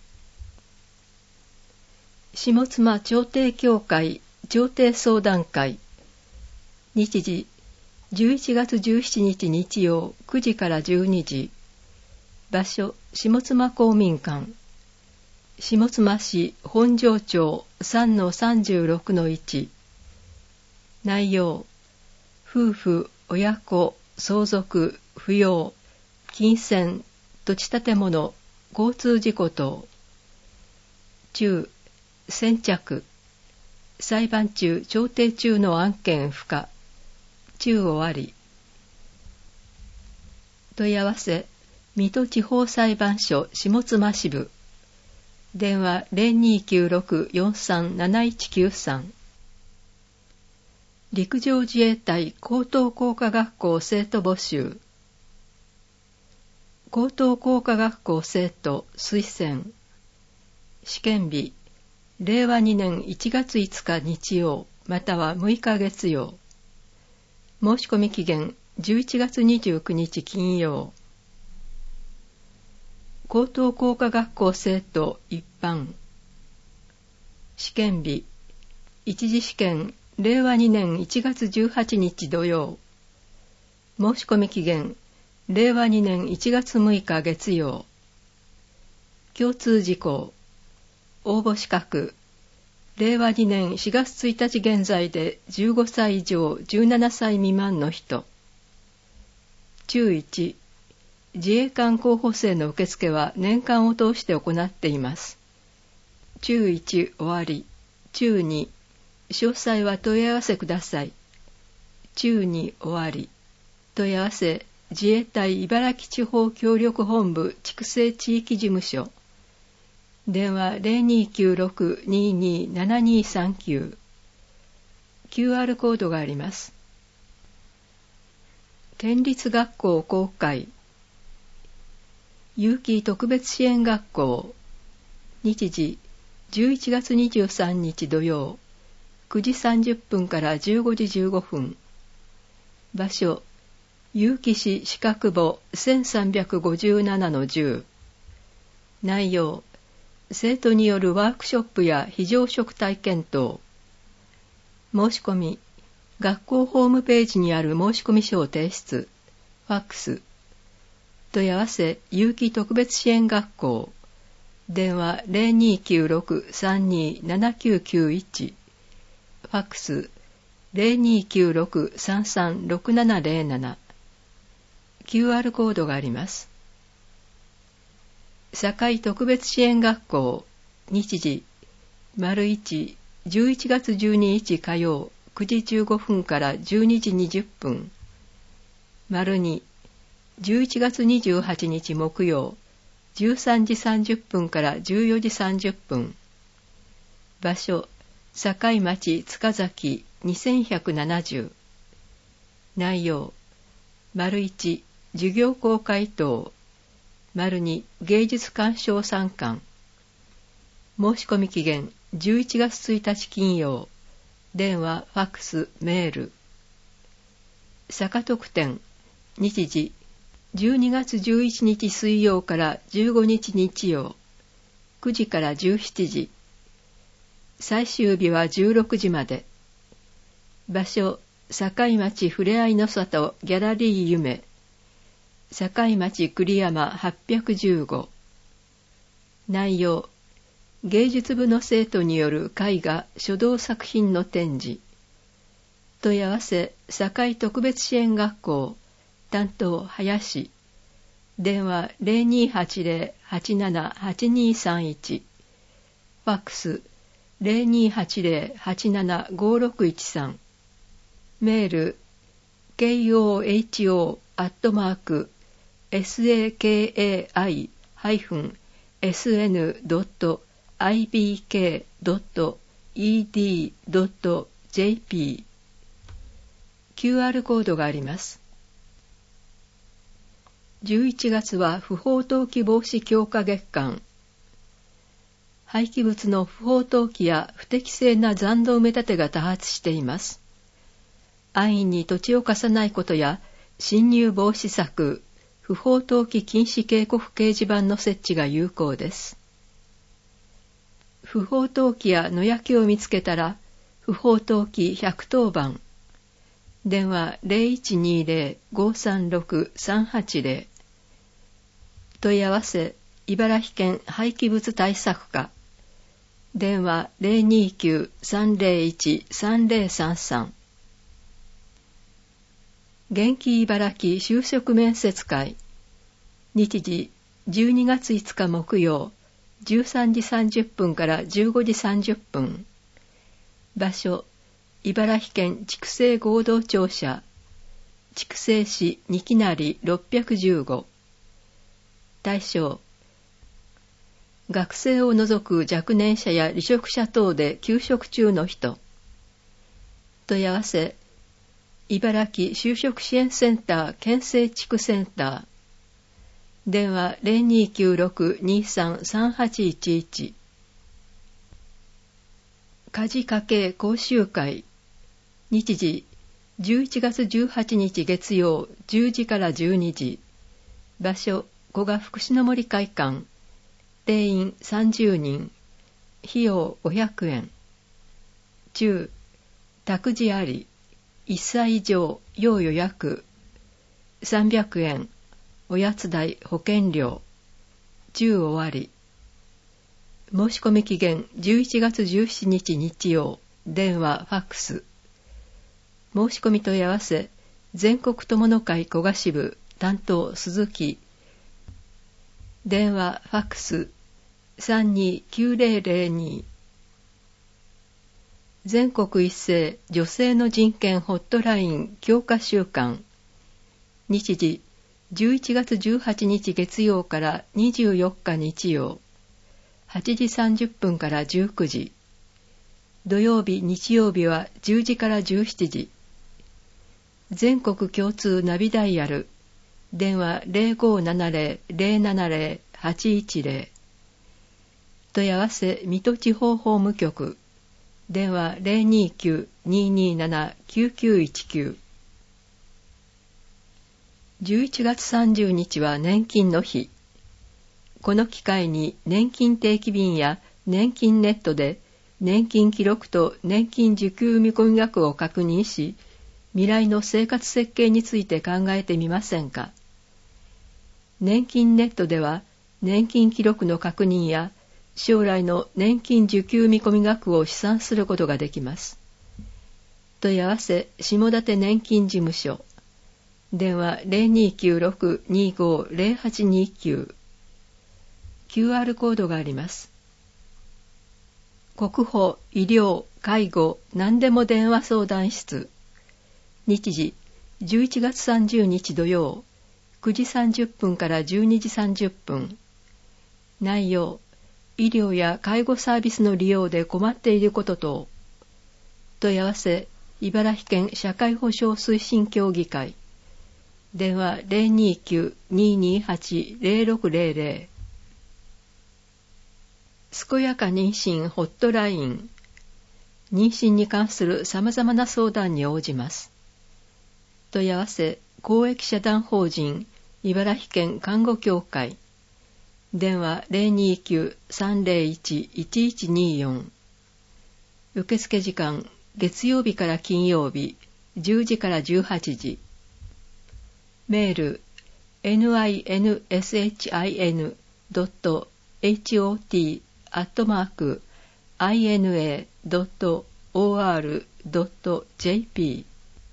下妻調停協会調停相談会、日時11月17日日曜9時から12時、場所下妻公民館、下妻市本庄町 3-36-1。 内容夫婦、親子、相続、扶養、金銭、土地建物、交通事故等。中、先着、裁判中、調停中の案件不可、中終わり。問い合わせ水戸地方裁判所下妻支部、電話 0296-437193。 陸上自衛隊高等工科学校生徒募集。高等工科学校生徒推薦。試験日令和2年1月5日日曜または6日月曜。申し込み期限11月29日金曜。高等工科学校生徒一般。試験日一次試験令和2年1月18日土曜。申し込み期限令和2年1月6日月曜。共通事項応募資格令和2年4月1日現在で15歳以上17歳未満の人。中1、自衛官候補生の受付は年間を通して行っています。中1終わり。中2、詳細は問い合わせください。中2終わり。問い合わせ自衛隊茨城地方協力本部筑西地域事務所。電話 0296-227239。 QR コードがあります。県立学校公開。有機特別支援学校。日時11月23日土曜9時30分から15時15分。場所有機市四角簿 1357-10。 内容生徒によるワークショップや非常食体験等。申し込み学校ホームページにある申し込み書を提出。ファックス。問い合わせ有機特別支援学校。 電話 0296-327991、ファックス 0296-336707、QR コードがあります。堺特別支援学校、日時、1、11月12日火曜、9時15分から12時20分。2、11月28日木曜、13時30分から14時30分。場所、堺町塚崎2170。内容、1、授業公開等。2、芸術鑑賞参観。申し込み期限、11月1日金曜。電話、ファックス、メール。坂特典、日時、12月11日水曜から15日日曜、9時から17時。最終日は16時まで。場所、堺町ふれあいの里ギャラリー夢。堺町栗山815。内容、芸術部の生徒による絵画・書道作品の展示。問い合わせ、堺特別支援学校、担当、林。電話 0280-878231。ファックス 0280-875613。メール koho@sakai-sn.ibk.ed.jp。 QR コードがあります。11月は不法投棄防止強化月間。廃棄物の不法投棄や不適正な残土埋め立てが多発しています。安易に土地を貸さないことや侵入防止策、不法投棄禁止警告掲示板の設置が有効です。不法投棄や野焼きを見つけたら、不法投棄110番。電話 0120-536-380。問い合わせ、茨城県廃棄物対策課。電話 029-301-3033。元気茨城就職面接会。日時、12月5日木曜、13時30分から15時30分。場所、茨城県筑西合同庁舎。筑西市二木成615。対象、学生を除く若年者や離職者等で休職中の人。問い合わせ、茨城就職支援センター県政地区センター。電話 0296-233811。家事家計講習会。日時、11月18日月曜10時から12時。場所、古賀福祉の森会館。定員30人。費用500円。中、託児あり。1歳以上、要予約。300円。おやつ代、保険料。中終わり。申し込み期限11月17日日曜。電話、ファックス。申し込み問い合わせ、全国友の会古賀支部、担当鈴木。電話、ファックス、329002。全国一斉女性の人権ホットライン強化週間。日時、11月18日月曜から24日日曜。8時30分から19時。土曜日、日曜日は10時から17時。全国共通ナビダイヤル。電話 0570-070-810。問い合わせ、水戸地方法務局。電話 029-227-9919。11月30日は年金の日。この機会に年金定期便や年金ネットで年金記録と年金受給見込み額を確認し、未来の生活設計について考えてみませんか。年金ネットでは年金記録の確認や将来の年金受給見込み額を試算することができます。問い合わせ下館年金事務所、電話 0296-250829、QR コードがあります。国保、医療、介護、何でも電話相談室。日時、11月30日土曜、9時30分から12時30分。内容、医療や介護サービスの利用で困っていること等。問い合わせ、茨城県社会保障推進協議会。電話 029-228-0600。健やか妊娠ホットライン。妊娠に関する様々な相談に応じます。問い合わせ、公益社団法人茨城県看護協会。電話 029-301-1124。受付時間、月曜日から金曜日、10時から18時。メール、ninsin.hot@ina.or.jp。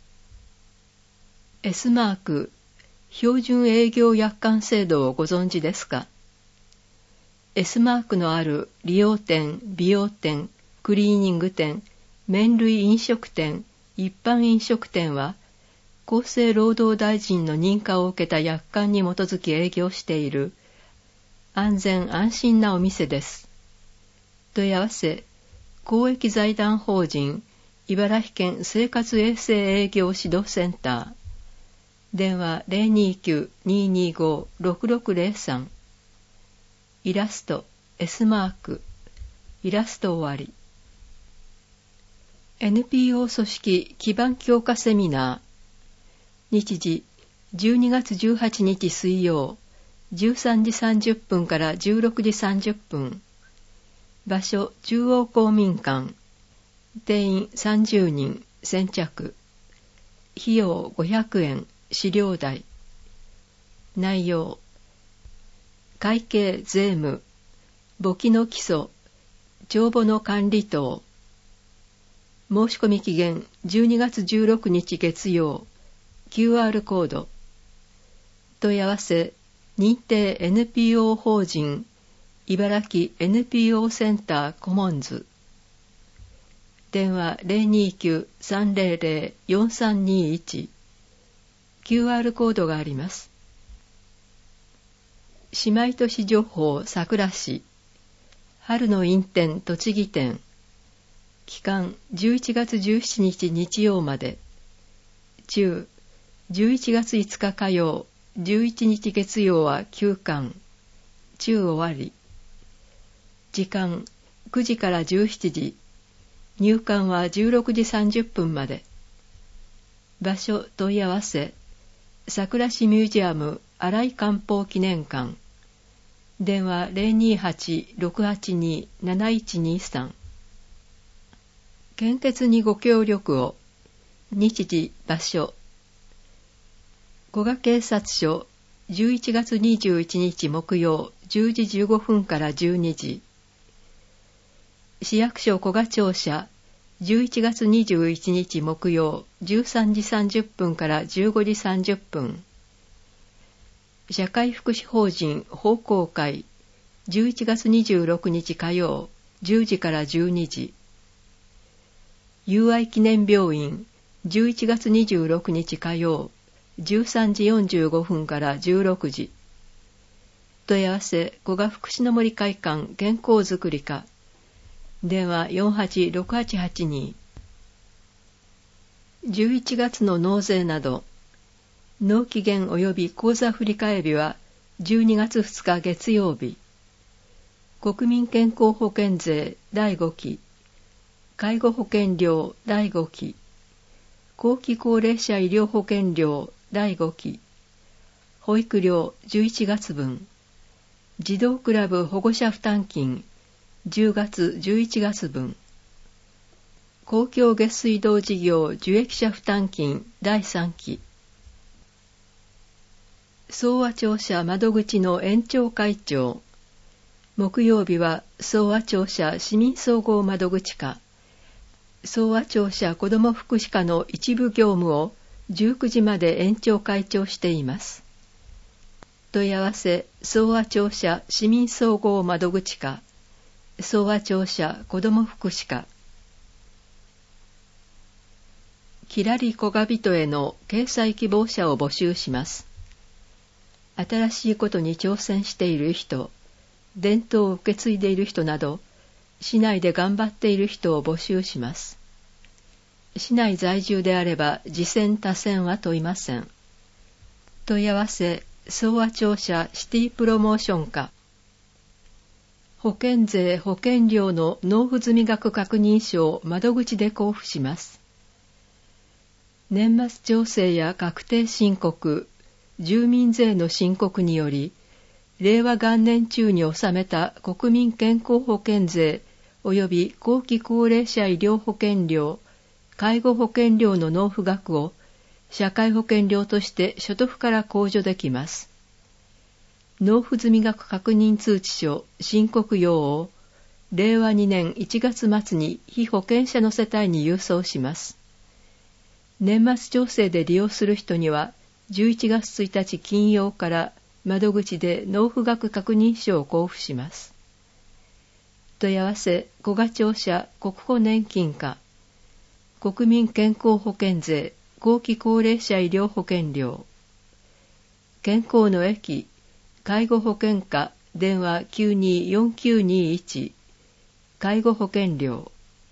S マーク、標準営業約款制度をご存知ですか？ S マークのある理容店、美容店、クリーニング店、麺類飲食店、一般飲食店は、厚生労働大臣の認可を受けた約款に基づき営業している安全安心なお店です。問い合わせ、公益財団法人茨城県生活衛生営業指導センター。電話 029-225-6603。イラスト S マーク、イラスト終わり。NPO 組織基盤強化セミナー。日時、12月18日水曜、13時30分から16時30分。場所、中央公民館。定員30人、先着。費用500円、資料代。内容、会計税務、簿記の基礎、帳簿の管理等。申し込み期限12月16日月曜。QR コード。問い合わせ、認定 NPO 法人茨城 NPO センターコモンズ。電話 029-300-4321。QR コードがあります。姉妹都市情報さくら市。春の印展栃木店。期間11月17日日曜まで。中11月5日火曜、11日月曜は休館。中終わり。時間9時から17時。入館は16時30分まで。場所問い合わせ。桜市ミュージアム新井官報記念館。電話 028-682-7123。献血にご協力を。日時、場所。古賀警察署、11月21日木曜、10時15分から12時。市役所古賀庁舎、11月21日木曜、13時30分から15時30分。社会福祉法人奉公会、11月26日火曜、10時から12時。友愛記念病院、11月26日火曜、13時45分から16時。問い合わせ、古賀福祉の森会館健康づくり課。電話 486882。11月の納税など、納期限及び口座振替日は12月2日月曜日。国民健康保険税第5期。介護保険料第5期。後期高齢者医療保険料第5期。保育料11月分。児童クラブ保護者負担金10月11月分。公共下水道事業受益者負担金第3期。総和庁舎窓口の延長会長。 木曜日は総和庁舎市民総合窓口課、総和庁舎子ども福祉課の一部業務を19時まで延長開庁しています。問い合わせ総和庁舎市民総合窓口課、総和庁舎子ども福祉課。きらりこがびとへの掲載希望者を募集します。新しいことに挑戦している人、伝統を受け継いでいる人など、市内で頑張っている人を募集します。市内在住であれば次選他選は問いません。問い合わせ総和庁舎シティプロモーション課、保険税保険料の納付済額確認書を窓口で交付します。年末調整や確定申告、住民税の申告により、令和元年中に納めた国民健康保険税及び後期高齢者医療保険料、介護保険料の納付額を社会保険料として所得から控除できます。納付済額確認通知書、申告用を令和2年1月末に被保険者の世帯に郵送します。年末調整で利用する人には11月1日金曜から窓口で納付額確認書を交付します。問い合わせ古賀庁舎国保年金課、国民健康保険税後期高齢者医療保険料、健康の駅介護保険課電話924921、介護保険料、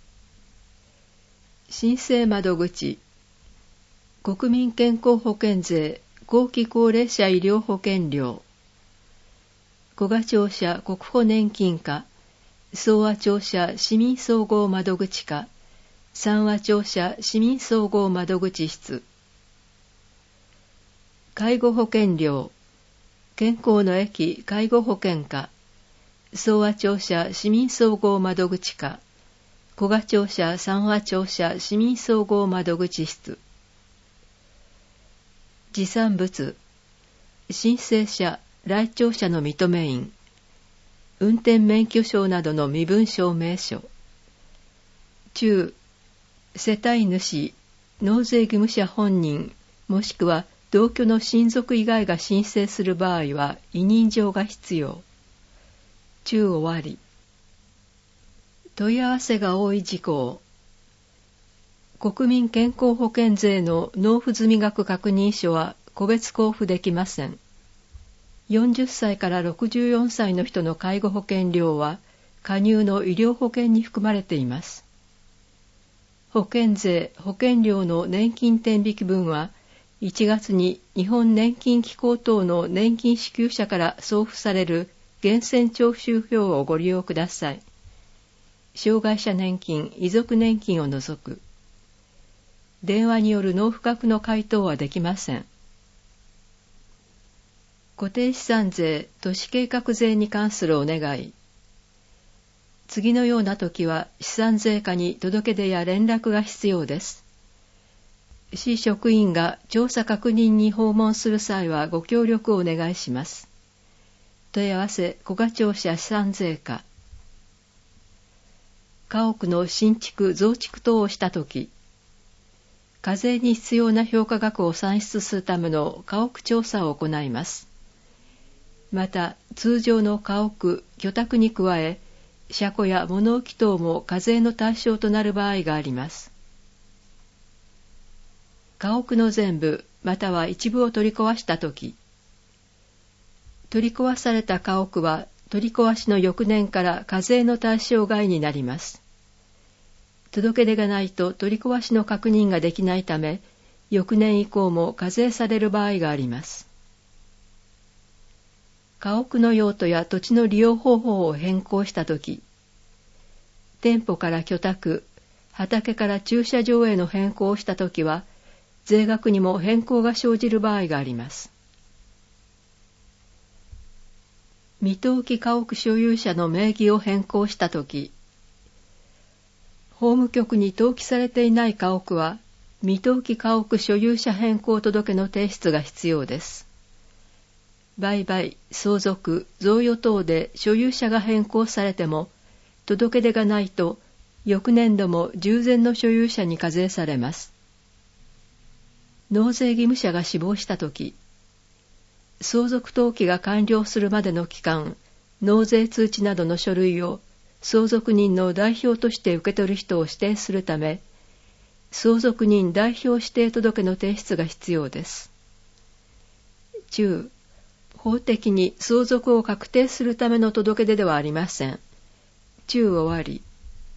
申請窓口国民健康保険税後期高齢者医療保険料、古賀庁舎国保年金課、総和庁舎市民総合窓口課、三和庁舎市民総合窓口室、介護保険料、健康の駅介護保険課、総和庁舎市民総合窓口課、古賀庁舎三和庁舎市民総合窓口室、持産物、申請者、来庁者の認め印、運転免許証などの身分証明書、中、世帯主、納税義務者本人、もしくは同居の親族以外が申請する場合は委任状が必要。中終わり。問い合わせが多い事項。国民健康保険税の納付済額確認書は個別交付できません。40歳から64歳の人の介護保険料は加入の医療保険に含まれています。保険税、保険料の年金天引き分は1月に日本年金機構等の年金支給者から送付される源泉徴収票をご利用ください。障害者年金、遺族年金を除く。電話による納付額の回答はできません。固定資産税、都市計画税に関するお願い。次のような時は資産税課に届け出や連絡が必要です。市職員が調査確認に訪問する際はご協力をお願いします。問い合わせ古賀庁舎資産税課。家屋の新築増築等をした時、課税に必要な評価額を算出するための家屋調査を行います。また、通常の家屋、居宅に加え、車庫や物置等も課税の対象となる場合があります。家屋の全部、または一部を取り壊したとき、取り壊された家屋は取り壊しの翌年から課税の対象外になります。届け出がないと取り壊しの確認ができないため、翌年以降も課税される場合があります。家屋の用途や土地の利用方法を変更したとき、店舗から居宅、畑から駐車場への変更をしたときは、税額にも変更が生じる場合があります。未登記家屋所有者の名義を変更したとき、法務局に登記されていない家屋は、未登記家屋所有者変更届の提出が必要です。 売買、相続、贈与等で所有者が変更されても、届け出がないと、翌年度も従前の所有者に課税されます。納税義務者が死亡したとき、相続登記が完了するまでの期間、納税通知などの書類を相続人の代表として受け取る人を指定するため、相続人代表指定届の提出が必要です。中、法的に相続を確定するための届け出ではありません。中終わり。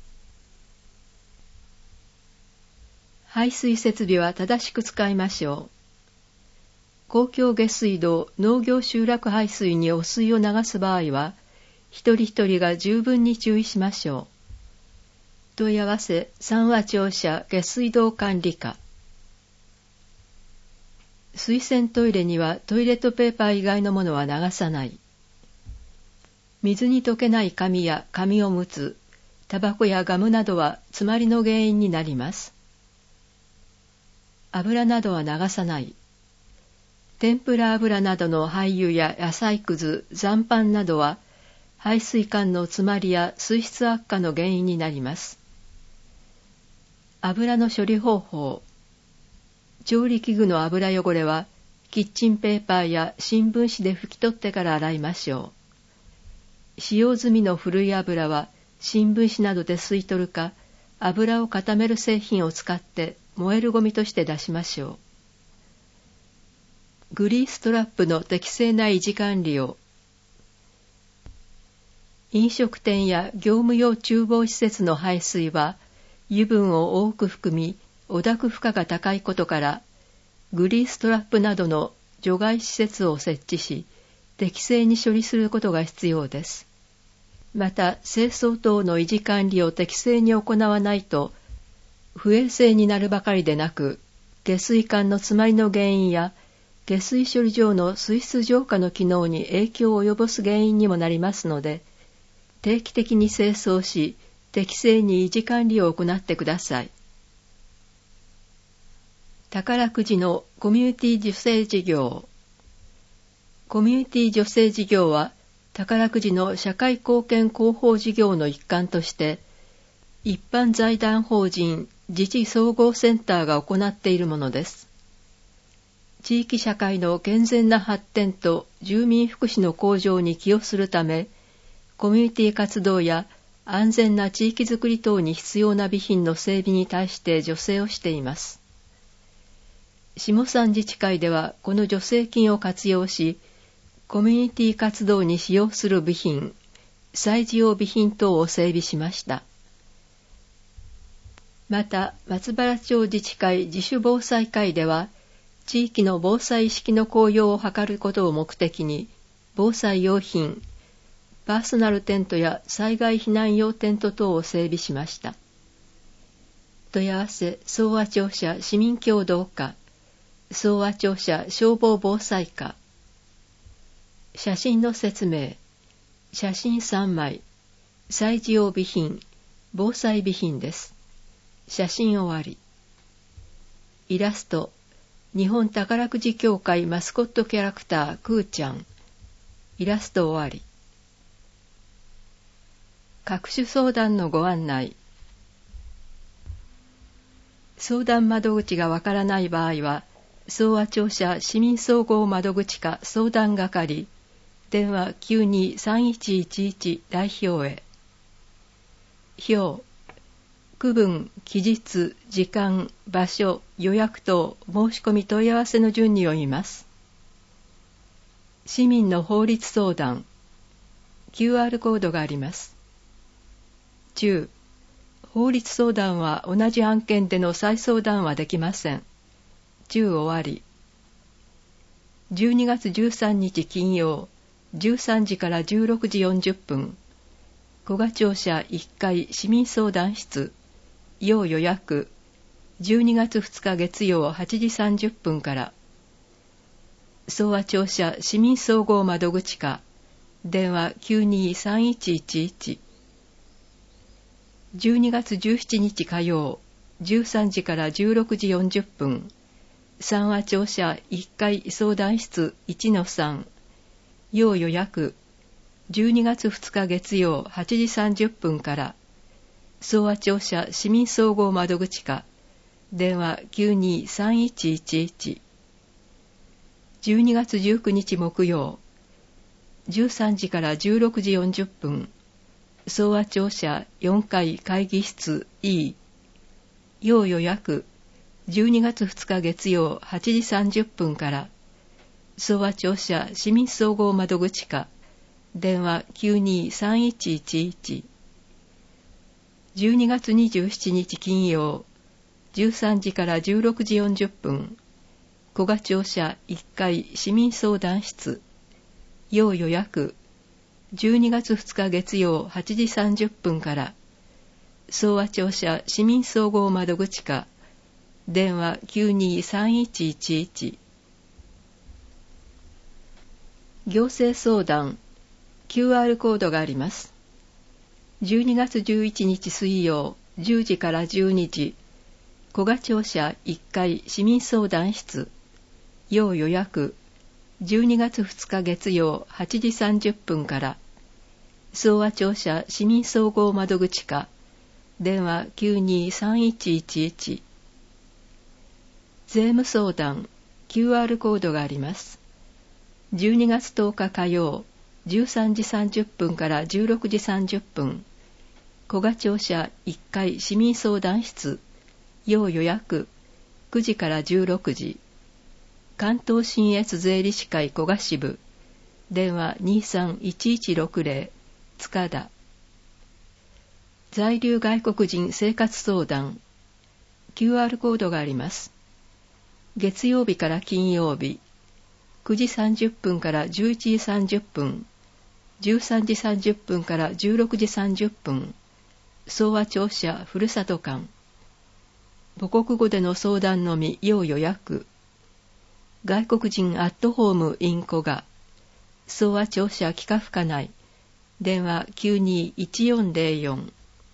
排水設備は正しく使いましょう。公共下水道、農業集落排水に汚水を流す場合は、一人一人が十分に注意しましょう。問い合わせ、三和庁舎下水道管理課。水洗トイレにはトイレットペーパー以外のものは流さない。水に溶けない紙や紙おむつ、タバコやガムなどは詰まりの原因になります。油などは流さない。天ぷら油などの廃油や野菜くず、残飯などは排水管の詰まりや水質悪化の原因になります。油の処理方法。調理器具の油汚れはキッチンペーパーや新聞紙で拭き取ってから洗いましょう。使用済みの古い油は新聞紙などで吸い取るか、油を固める製品を使って燃えるゴミとして出しましょう。グリーストラップの適正な維持管理を。飲食店や業務用厨房施設の排水は油分を多く含み、汚濁負荷が高いことから、グリーストラップなどの除外施設を設置し、適正に処理することが必要です。また、清掃等の維持管理を適正に行わないと、不衛生になるばかりでなく、下水管の詰まりの原因や、下水処理場の水質浄化の機能に影響を及ぼす原因にもなりますので、定期的に清掃し、適正に維持管理を行ってください。宝くじのコミュニティ助成事業。コミュニティ助成事業は、宝くじの社会貢献広報事業の一環として、一般財団法人自治総合センターが行っているものです。地域社会の健全な発展と住民福祉の向上に寄与するため、コミュニティ活動や安全な地域づくり等に必要な備品の整備に対して助成をしています。下山自治会ではこの助成金を活用し、コミュニティ活動に使用する備品、催事用備品等を整備しました。また、松原町自治会自主防災会では、地域の防災意識の向上を図ることを目的に、防災用品、パーソナルテントや災害避難用テント等を整備しました。問い合わせ、総和庁舎市民協同課、総和庁舎消防防災課。写真の説明。写真3枚。災事用備品、防災備品です。写真終わり。イラスト。日本宝くじ協会マスコットキャラクタークーちゃん。イラスト終わり。各種相談のご案内。相談窓口がわからない場合は、総和庁舎市民総合窓口課相談係、電話 92-3111 代表へ。表、区分、期日、時間、場所、予約等申し込み問い合わせの順に読みます。市民の法律相談、QR コードがあります。中、法律相談は同じ案件での再相談はできません。中終わり。12月13日金曜、13時から16時40分、古賀庁舎1階市民相談室、要予約、12月2日月曜8時30分から、総和庁舎市民総合窓口課、電話 92-3111、12月17日火曜、13時から16時40分、三和庁舎1階相談室 1-3、 要予約12月2日月曜8時30分から総和庁舎市民総合窓口課電話 923111 12月19日木曜13時から16時40分総和庁舎4階会議室 E 要予約12月2日月曜8時30分から総和庁舎市民総合窓口課電話 923111 12月27日金曜13時から16時40分古賀庁舎1階市民相談室要予約12月2日月曜8時30分から総和庁舎市民総合窓口課電話 923111 行政相談 QR コードがあります。12月11日水曜10時から12時古賀庁舎1階市民相談室要予約12月2日月曜8時30分から総和庁舎市民総合窓口課電話 923111 税務相談 QR コードがあります。12月10日火曜13時30分から16時30分古賀庁舎1階市民相談室要予約9時から16時関東信越税理士会古賀支部電話 231160 塚田在留外国人生活相談 QR コードがあります。月曜日から金曜日9時30分から11時30分13時30分から16時30分総和庁舎ふるさと館母国語での相談のみ要予約外国人アットホーム in 古賀総和庁舎企画課内電話 921404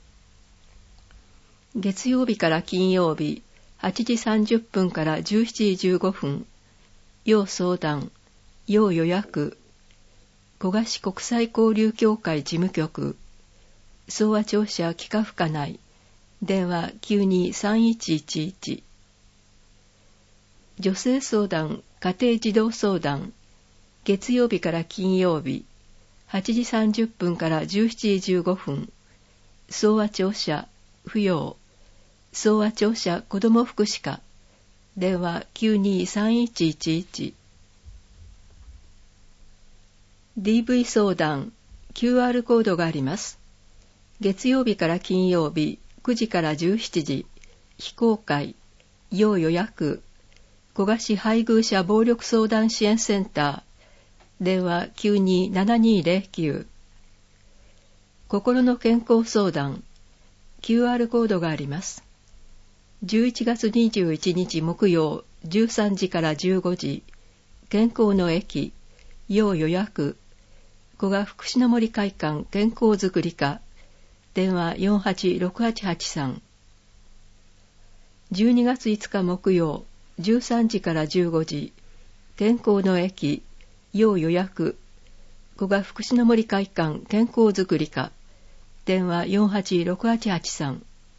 月曜日から金曜日8時30分から17時15分要相談要予約古賀市国際交流協会事務局総和庁舎企画課内電話 923111 女性相談家庭児童相談月曜日から金曜日8時30分から17時15分総和庁舎扶養総和庁舎子ども福祉課電話 923111 DV 相談 QR コードがあります。月曜日から金曜日9時から17時非公開要予約古賀市配偶者暴力相談支援センター電話 927209 心の健康相談 QR コードがあります。11月21日木曜13時から15時健康の駅要予約古賀福祉の森会館健康づくり課電話 486883 12月5日木曜13時から15時健康の駅要予約古賀福祉の森会館健康づくり課電話 486883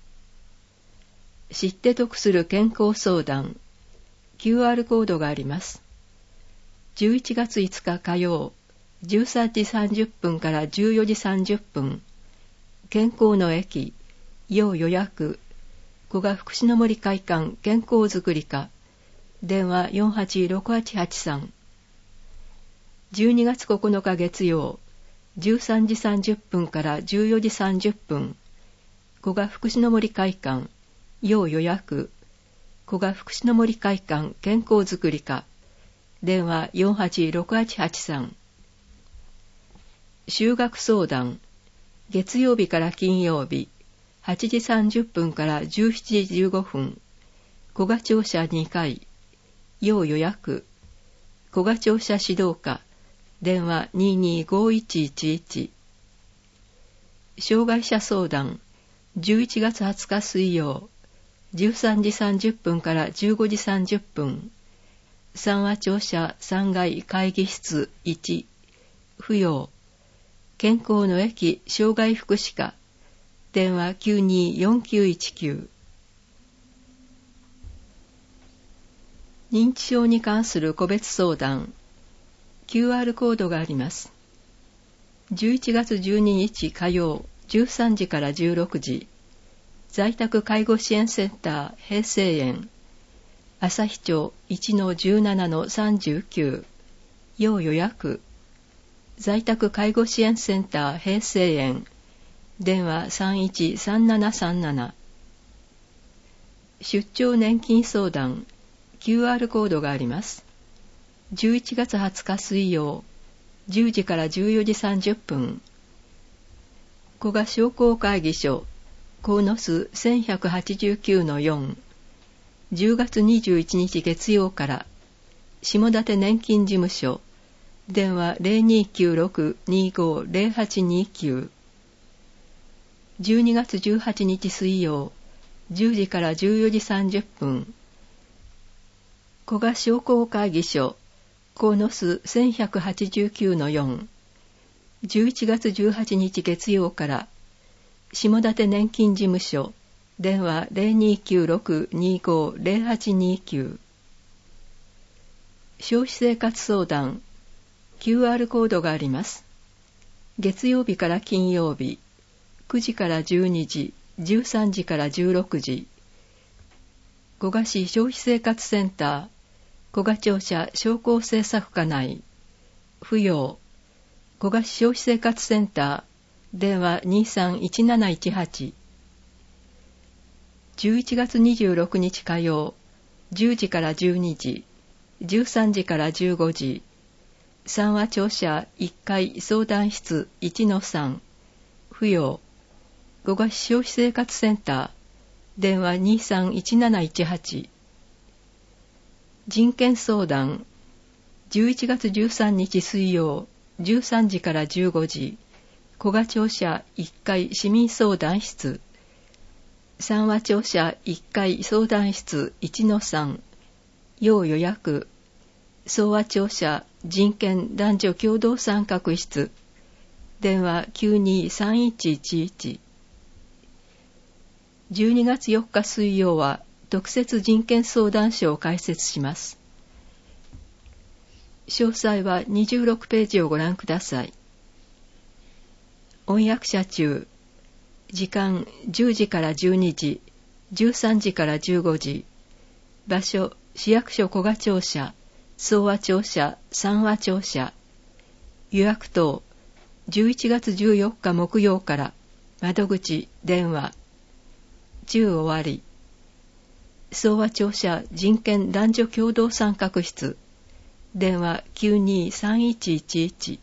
知って得する健康相談 QR コードがあります。11月5日火曜13時30分から14時30分健康の駅要予約古賀福祉の森会館健康づくり課電話 486883 12月9日月曜13時30分から14時30分古賀福祉の森会館要予約古賀福祉の森会館健康づくり課電話 486883 就学相談月曜日から金曜日8時30分から17時15分古賀庁舎2階要予約古賀庁舎指導課電話 225111 障害者相談11月20日水曜13時30分から15時30分三和庁舎3階会議室1 不要。健康の駅障害福祉課。電話924919。認知症に関する個別相談。QR コードがあります。11月12日火曜13時から16時。在宅介護支援センター平成園。旭町 1-17-39。要予約。在宅介護支援センター平成園。電話313737。出張年金相談。QR コードがあります。11月20日水曜、10時から14時30分。古賀商工会議所、鴻巣 1189-4。10月21日月曜から、下館年金事務所、電話 0296-250829。12月18日水曜、10時から14時30分。古賀商工会議所、鴻巣 1189-4。11月18日月曜から、下館年金事務所、電話 0296-250829。消費生活相談、QR コードがあります。月曜日から金曜日、9時から12時、13時から16時。古賀市消費生活センター、古賀庁舎商工政策課内。不要。古賀市消費生活センター、電話231718。11月26日火曜、10時から12時、13時から15時。三和庁舎1階相談室 1-3。不要。古賀市消費生活センター、電話231718。人権相談。11月13日水曜、13時から15時。古賀庁舎1階市民相談室。三和庁舎1階相談室 1-3。要予約。総和庁舎人権男女共同参画室。電話923111。12月4日水曜は特設人権相談所を開設します。詳細は26ページをご覧ください。音訳者中。時間10時から12時、13時から15時。場所市役所古賀庁舎、総和庁舎、三和庁舎。予約等11月14日木曜から。窓口電話。中終わり。総和庁舎人権男女共同参画室。電話923111。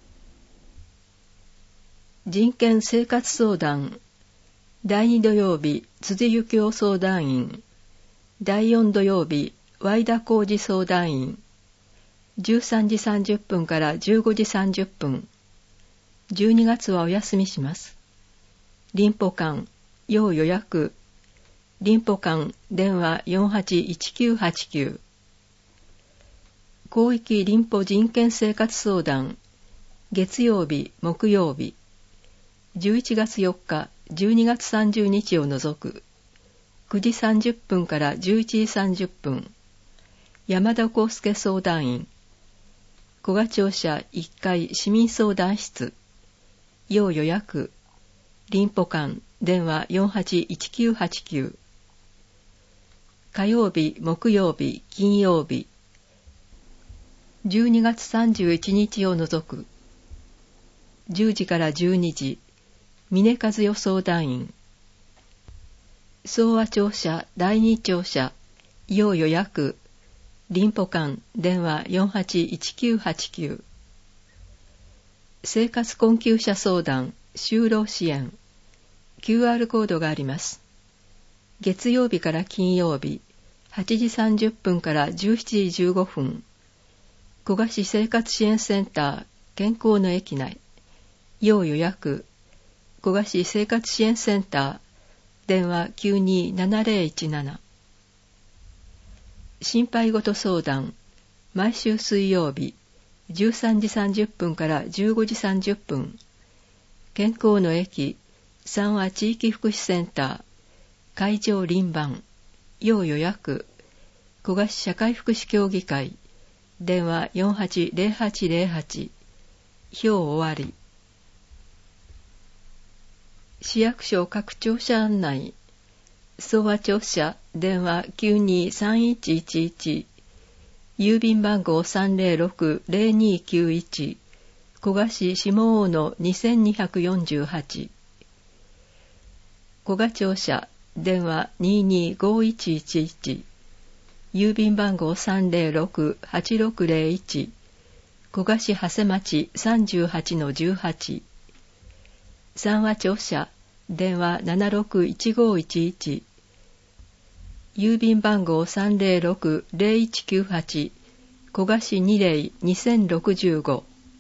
人権生活相談。第2土曜日、辻幸夫相談員。第4土曜日、和田浩二相談員。13時30分から15時30分。12月はお休みします。臨保館、要予約。臨保館、電話481989。広域臨保人権生活相談。月曜日、木曜日。11月4日、12月30日を除く。9時30分から11時30分。山田康介相談員。古賀庁舎1階市民相談室。要予約。臨保館、電話481989。火曜日、木曜日、金曜日。12月31日を除く。10時から12時。峰和代相談員。総和庁舎第2庁舎。要予約。臨保館、電話481989。生活困窮者相談、就労支援。QR コードがあります。月曜日から金曜日、8時30分から17時15分。古賀市生活支援センター、健康の駅内。要予約。古賀市生活支援センター、電話927017。心配事相談、毎週水曜日、 13時30分から15時30分。健康の駅、三和地域福祉センター、会場輪番、要予約、古河市社会福祉協議会、電話 480808、表終わり。市役所各庁舎案内、総和庁舎、電話 923111、郵便番号 306-0291、古河市下大野2248。古河庁舎、電話 225111、郵便番号 306-8601、古河市長谷町 38-18。三和庁舎、電話 761511、郵便番号 306-0198、古河市二霊2065。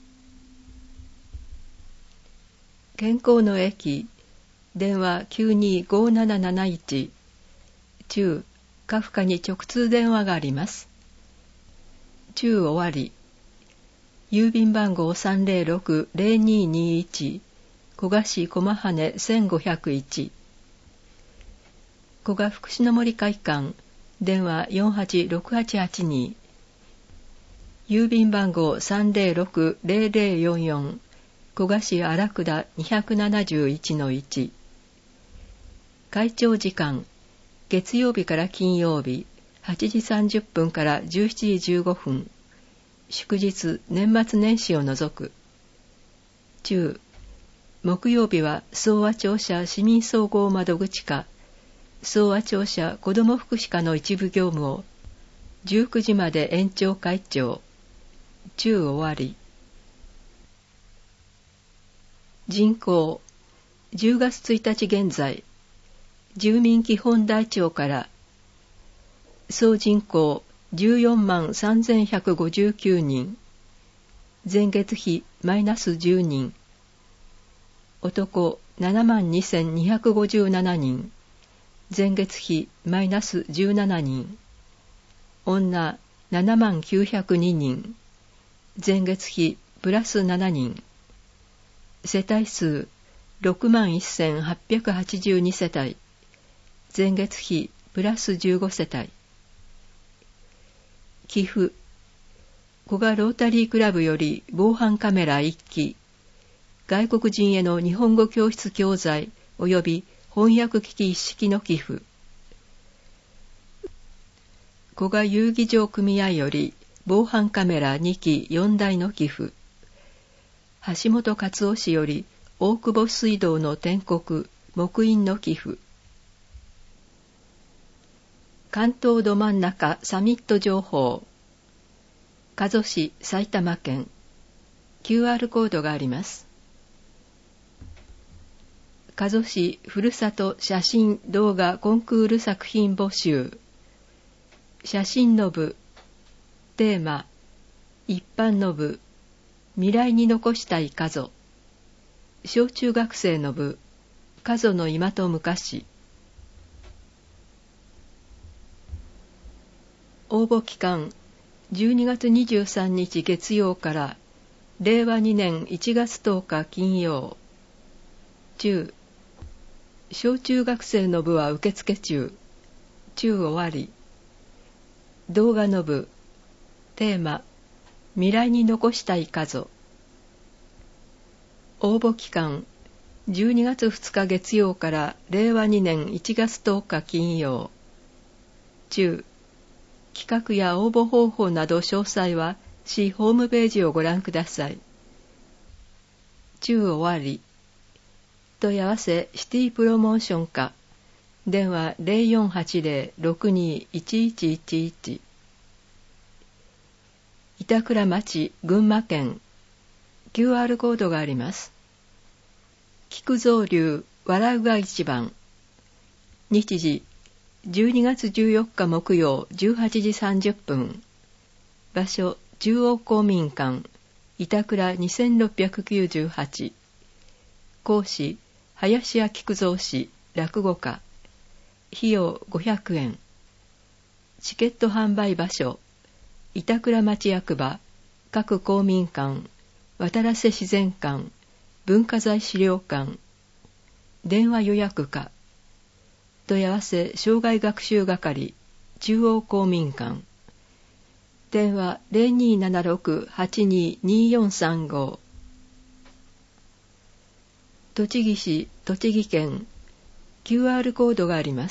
健康の駅、電話925771、中、カフカに直通電話があります。中終わり。郵便番号 306-0221、古河市駒羽1501。古河福祉の森会館、電話486882。郵便番号 306-0044、古河市荒倉271-1。会長時間、月曜日から金曜日、8時30分から17時15分。祝日、年末年始を除く。中、木曜日は総和庁舎市民総合窓口課、総和庁舎子ども福祉課の一部業務を19時まで延長会長。中終わり。人口、10月1日現在、住民基本台帳から総人口143159人、前月比マイナス10人、男72257人、前月比マイナス17人、女70902人、前月比プラス7人、世帯数61882世帯、前月比プラス15世帯。寄付、古河ロータリークラブより防犯カメラ1機、外国人への日本語教室教材及び翻訳機器一式の寄付。古河遊技場組合より防犯カメラ2機4台の寄付。橋本勝夫氏より大久保水道の転刻、木印の寄付。関東ど真ん中サミット情報。加須市埼玉県。QR コードがあります。加須市ふるさと写真動画コンクール作品募集。写真の部。テーマ。一般の部。未来に残したい加須。小中学生の部。加須の今と昔。応募期間12月23日月曜から令和2年1月10日金曜。中、小中学生の部は受付中。中終わり。動画の部。テーマ、未来に残したい加須。応募期間12月2日月曜から令和2年1月10日金曜。中、企画や応募方法など詳細は市ホームページをご覧ください。中終わり。問い合わせシティプロモーション課。電話 0480-621111。板倉町、群馬県。QR コードがあります。菊蔵流笑うが一番。日時12月14日木曜18時30分。場所中央公民館板倉2698。講師林家菊蔵氏落語家。費用500円。チケット販売場所板倉町役場各公民館、渡良瀬自然館、文化財資料館、電話予約課、問い合わせ障害学習係、中央公民館、電話 0276-822435。 栃木市、栃木県、QR コードがあります。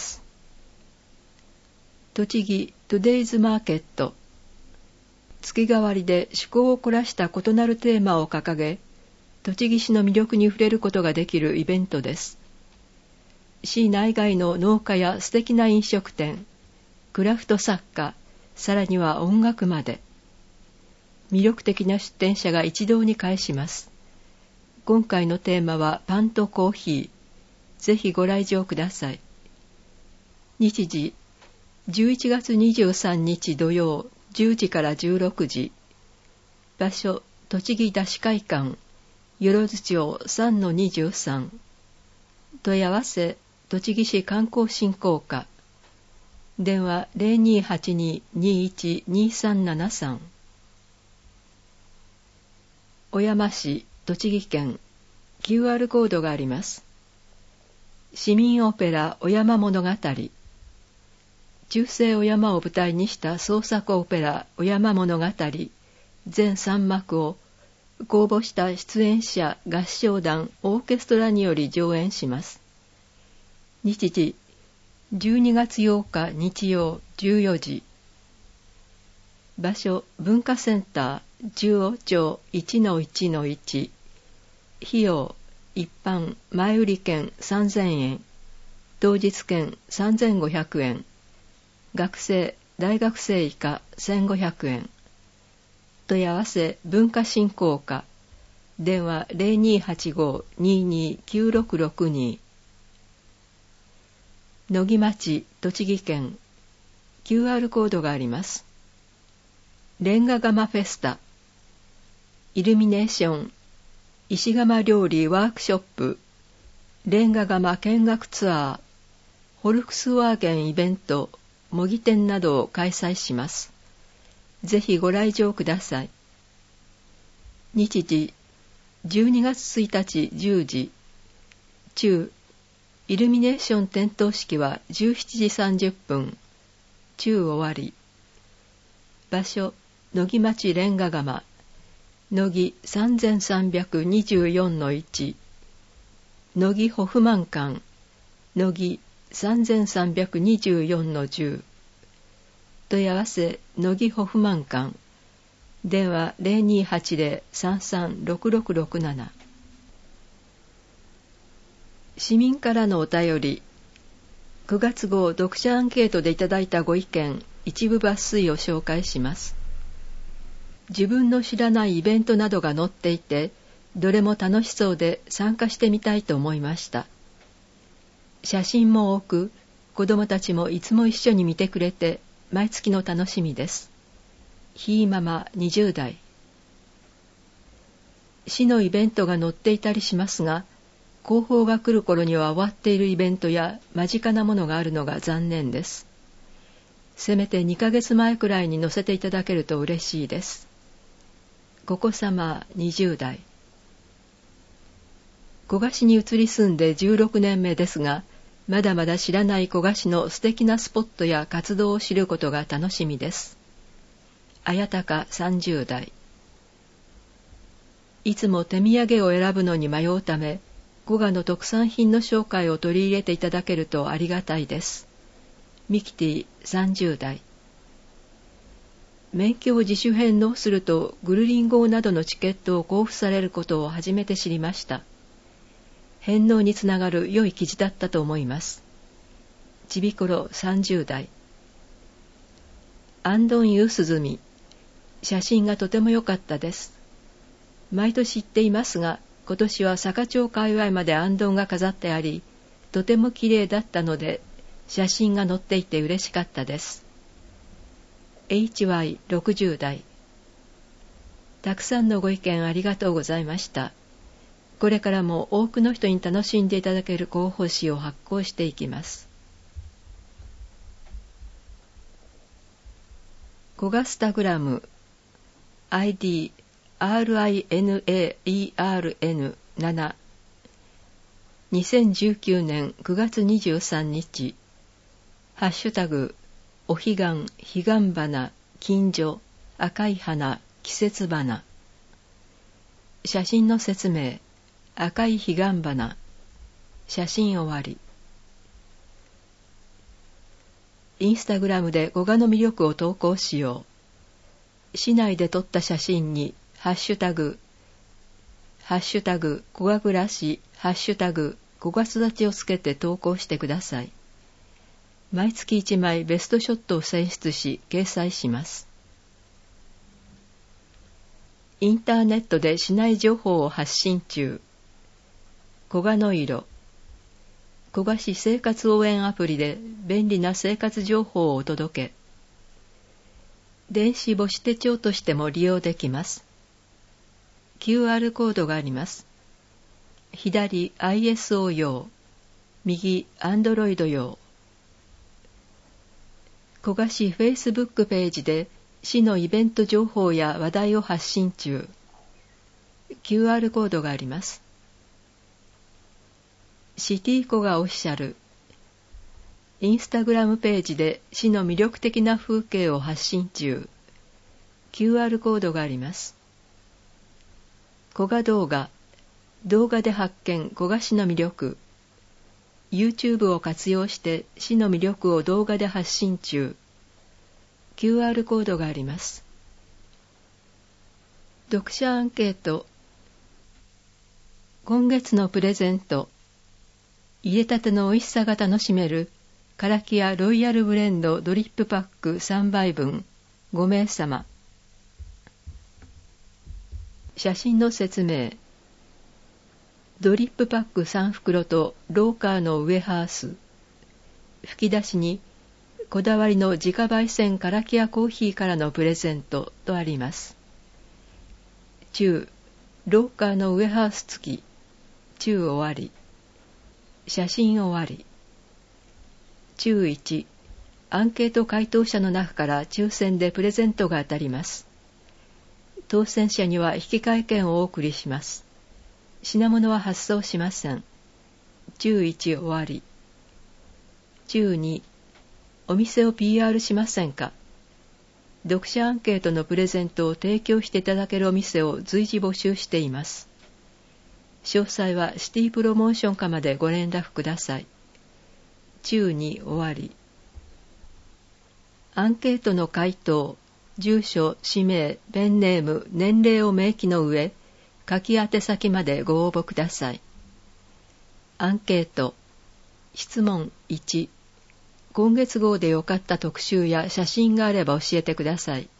栃木トゥデイズマーケット、月替わりで趣向を凝らした異なるテーマを掲げ、栃木市の魅力に触れることができるイベントです。市内外の農家や素敵な飲食店、クラフト作家、さらには音楽まで、魅力的な出店者が一堂に会します。今回のテーマはパンとコーヒー。ぜひご来場ください。日時、11月23日土曜10時から16時。場所、栃木出し会館、万町 3-23。問い合わせ、栃木市観光振興課。電話 0282-212373。小山市、栃木県、QR コードがあります。市民オペラお山物語。中世お山を舞台にした創作オペラお山物語全3幕を公募した出演者合唱団オーケストラにより上演します。日時、12月8日日曜14時。場所、文化センター中央町 1-1-1。費用、一般前売り券3000円、当日券3500円、学生、大学生以下1500円。問い合わせ文化振興課、電話 0285-229662。野木町、栃木県、QR コードがあります。レンガ窯フェスタ、イルミネーション、石窯料理ワークショップ、レンガ窯見学ツアー、フォルクスワーゲンイベント、模擬店などを開催します。ぜひご来場ください。日時、12月1日10時。中、イルミネーション点灯式は17時30分。中終わり。場所、野木町レンガ窯。乃木 3324-1。乃木ホフマン館。乃木 3324-10。問い合わせ乃木ホフマン館。電話 0280-336667。市民からのお便り。9月号読者アンケートでいただいたご意見、一部抜粋を紹介します。自分の知らないイベントなどが載っていて、どれも楽しそうで参加してみたいと思いました。写真も多く、子どもたちもいつも一緒に見てくれて、毎月の楽しみです。ひーママ20代。市のイベントが載っていたりしますが、広報が来る頃には終わっているイベントや間近なものがあるのが残念です。せめて2ヶ月前くらいに載せていただけると嬉しいです。ここさま20代。古河市に移り住んで16年目ですが、まだまだ知らない古河市の素敵なスポットや活動を知ることが楽しみです。あやたか30代。いつも手土産を選ぶのに迷うため、古河の特産品の紹介を取り入れていただけるとありがたいです。ミキティ30代。免許を自主返納するとグルリン号などのチケットを交付されることを初めて知りました。返納につながる良い記事だったと思います。ちびころ30代。アンドンユースズミ。写真がとても良かったです。毎年行っていますが、今年は坂町界隈までアンドンが飾ってあり、とても綺麗だったので、写真が載っていて嬉しかったです。HY60 代。たくさんのご意見ありがとうございました。これからも多くの人に楽しんでいただける広報誌を発行していきます。古河スタグラム。 ID RINAERN7 2019年9月23日ハッシュタグお彼岸彼岸花近所赤い花季節花写真の説明赤い彼岸花写真終わりインスタグラムで古賀の魅力を投稿しよう。市内で撮った写真にハッシュタグ古賀暮らしハッシュタグ古賀育ちをつけて投稿してください。毎月1枚ベストショットを選出し掲載します。インターネットで市内情報を発信中。古賀の色古賀市生活応援アプリで便利な生活情報をお届け。電子母子手帳としても利用できます。QR コードがあります。左 ISO 用、右 Android 用。古賀市 Facebook ページで市のイベント情報や話題を発信中。QR コードがあります。シティコガオフィシャル。インスタグラムページで市の魅力的な風景を発信中。QR コードがあります。古賀動画。動画で発見古賀市の魅力。YouTube を活用して市の魅力を動画で発信中。QR コードがあります。読者アンケート。今月のプレゼント。入れたての美味しさが楽しめるカラキアロイヤルブレンドドリップパック3杯分5名様。写真の説明。ドリップパック3袋とローカーのウエハース。吹き出しにこだわりの自家焙煎カラキアコーヒーからのプレゼントとあります。中、ローカーのウエハース付き。中終わり。写真終わり。中1、アンケート回答者の中から抽選でプレゼントが当たります。当選者には引換券をお送りします。品物は発送しません。中1終わり。中2、お店を PR しませんか？読者アンケートのプレゼントを提供していただけるお店を随時募集しています。詳細はシティプロモーション課までご連絡ください。中2終わり。アンケートの回答、住所、氏名、ペンネーム、年齢を明記の上、書き宛先までご応募ください。アンケート、質問1、今月号で良かった特集や写真があれば教えてください。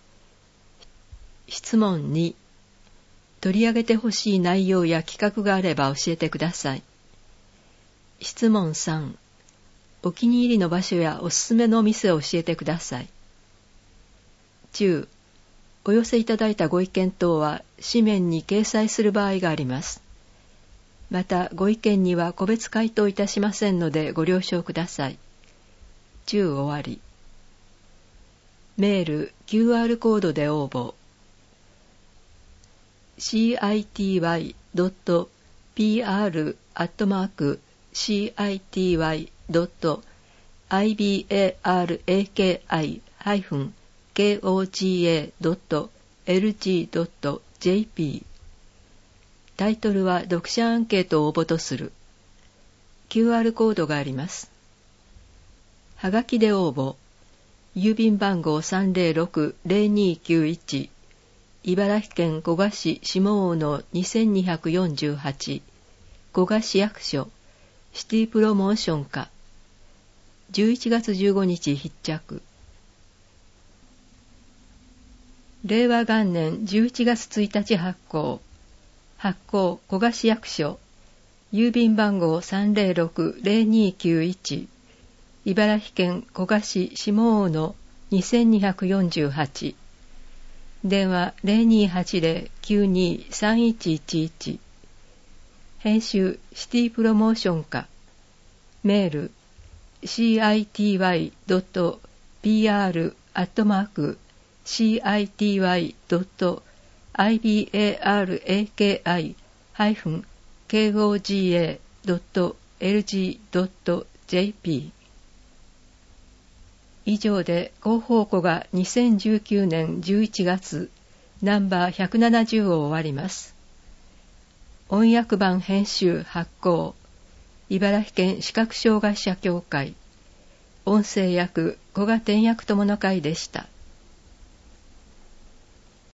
質問2、取り上げてほしい内容や企画があれば教えてください。質問3、お気に入りの場所やおすすめのお店を教えてください。中、お寄せいただいたご意見等は紙面に掲載する場合があります。また、ご意見には個別回答いたしませんのでご了承ください。中終わり。メール、QR コードで応募。city.pr@city.ibaraki-koga.lg.jp タイトルは読者アンケートを応募とする。QR コードがあります。はがきで応募。郵便番号 306-0291 茨城県古河市下大野2248古河市役所シティプロモーション課11月15日必着。令和元年11月1日発行。発行古河市役所郵便番号 306-0291 茨城県古河市下大野2248電話 0280-923111 編集シティプロモーション課メール city.pr@ city.ibaraki-koga.lg.jp。 以上で広報庫が2019年11月ナンバー170を終わります。音訳版編集発行、茨城県視覚障害者協会、音声訳古賀典訳友の会でした。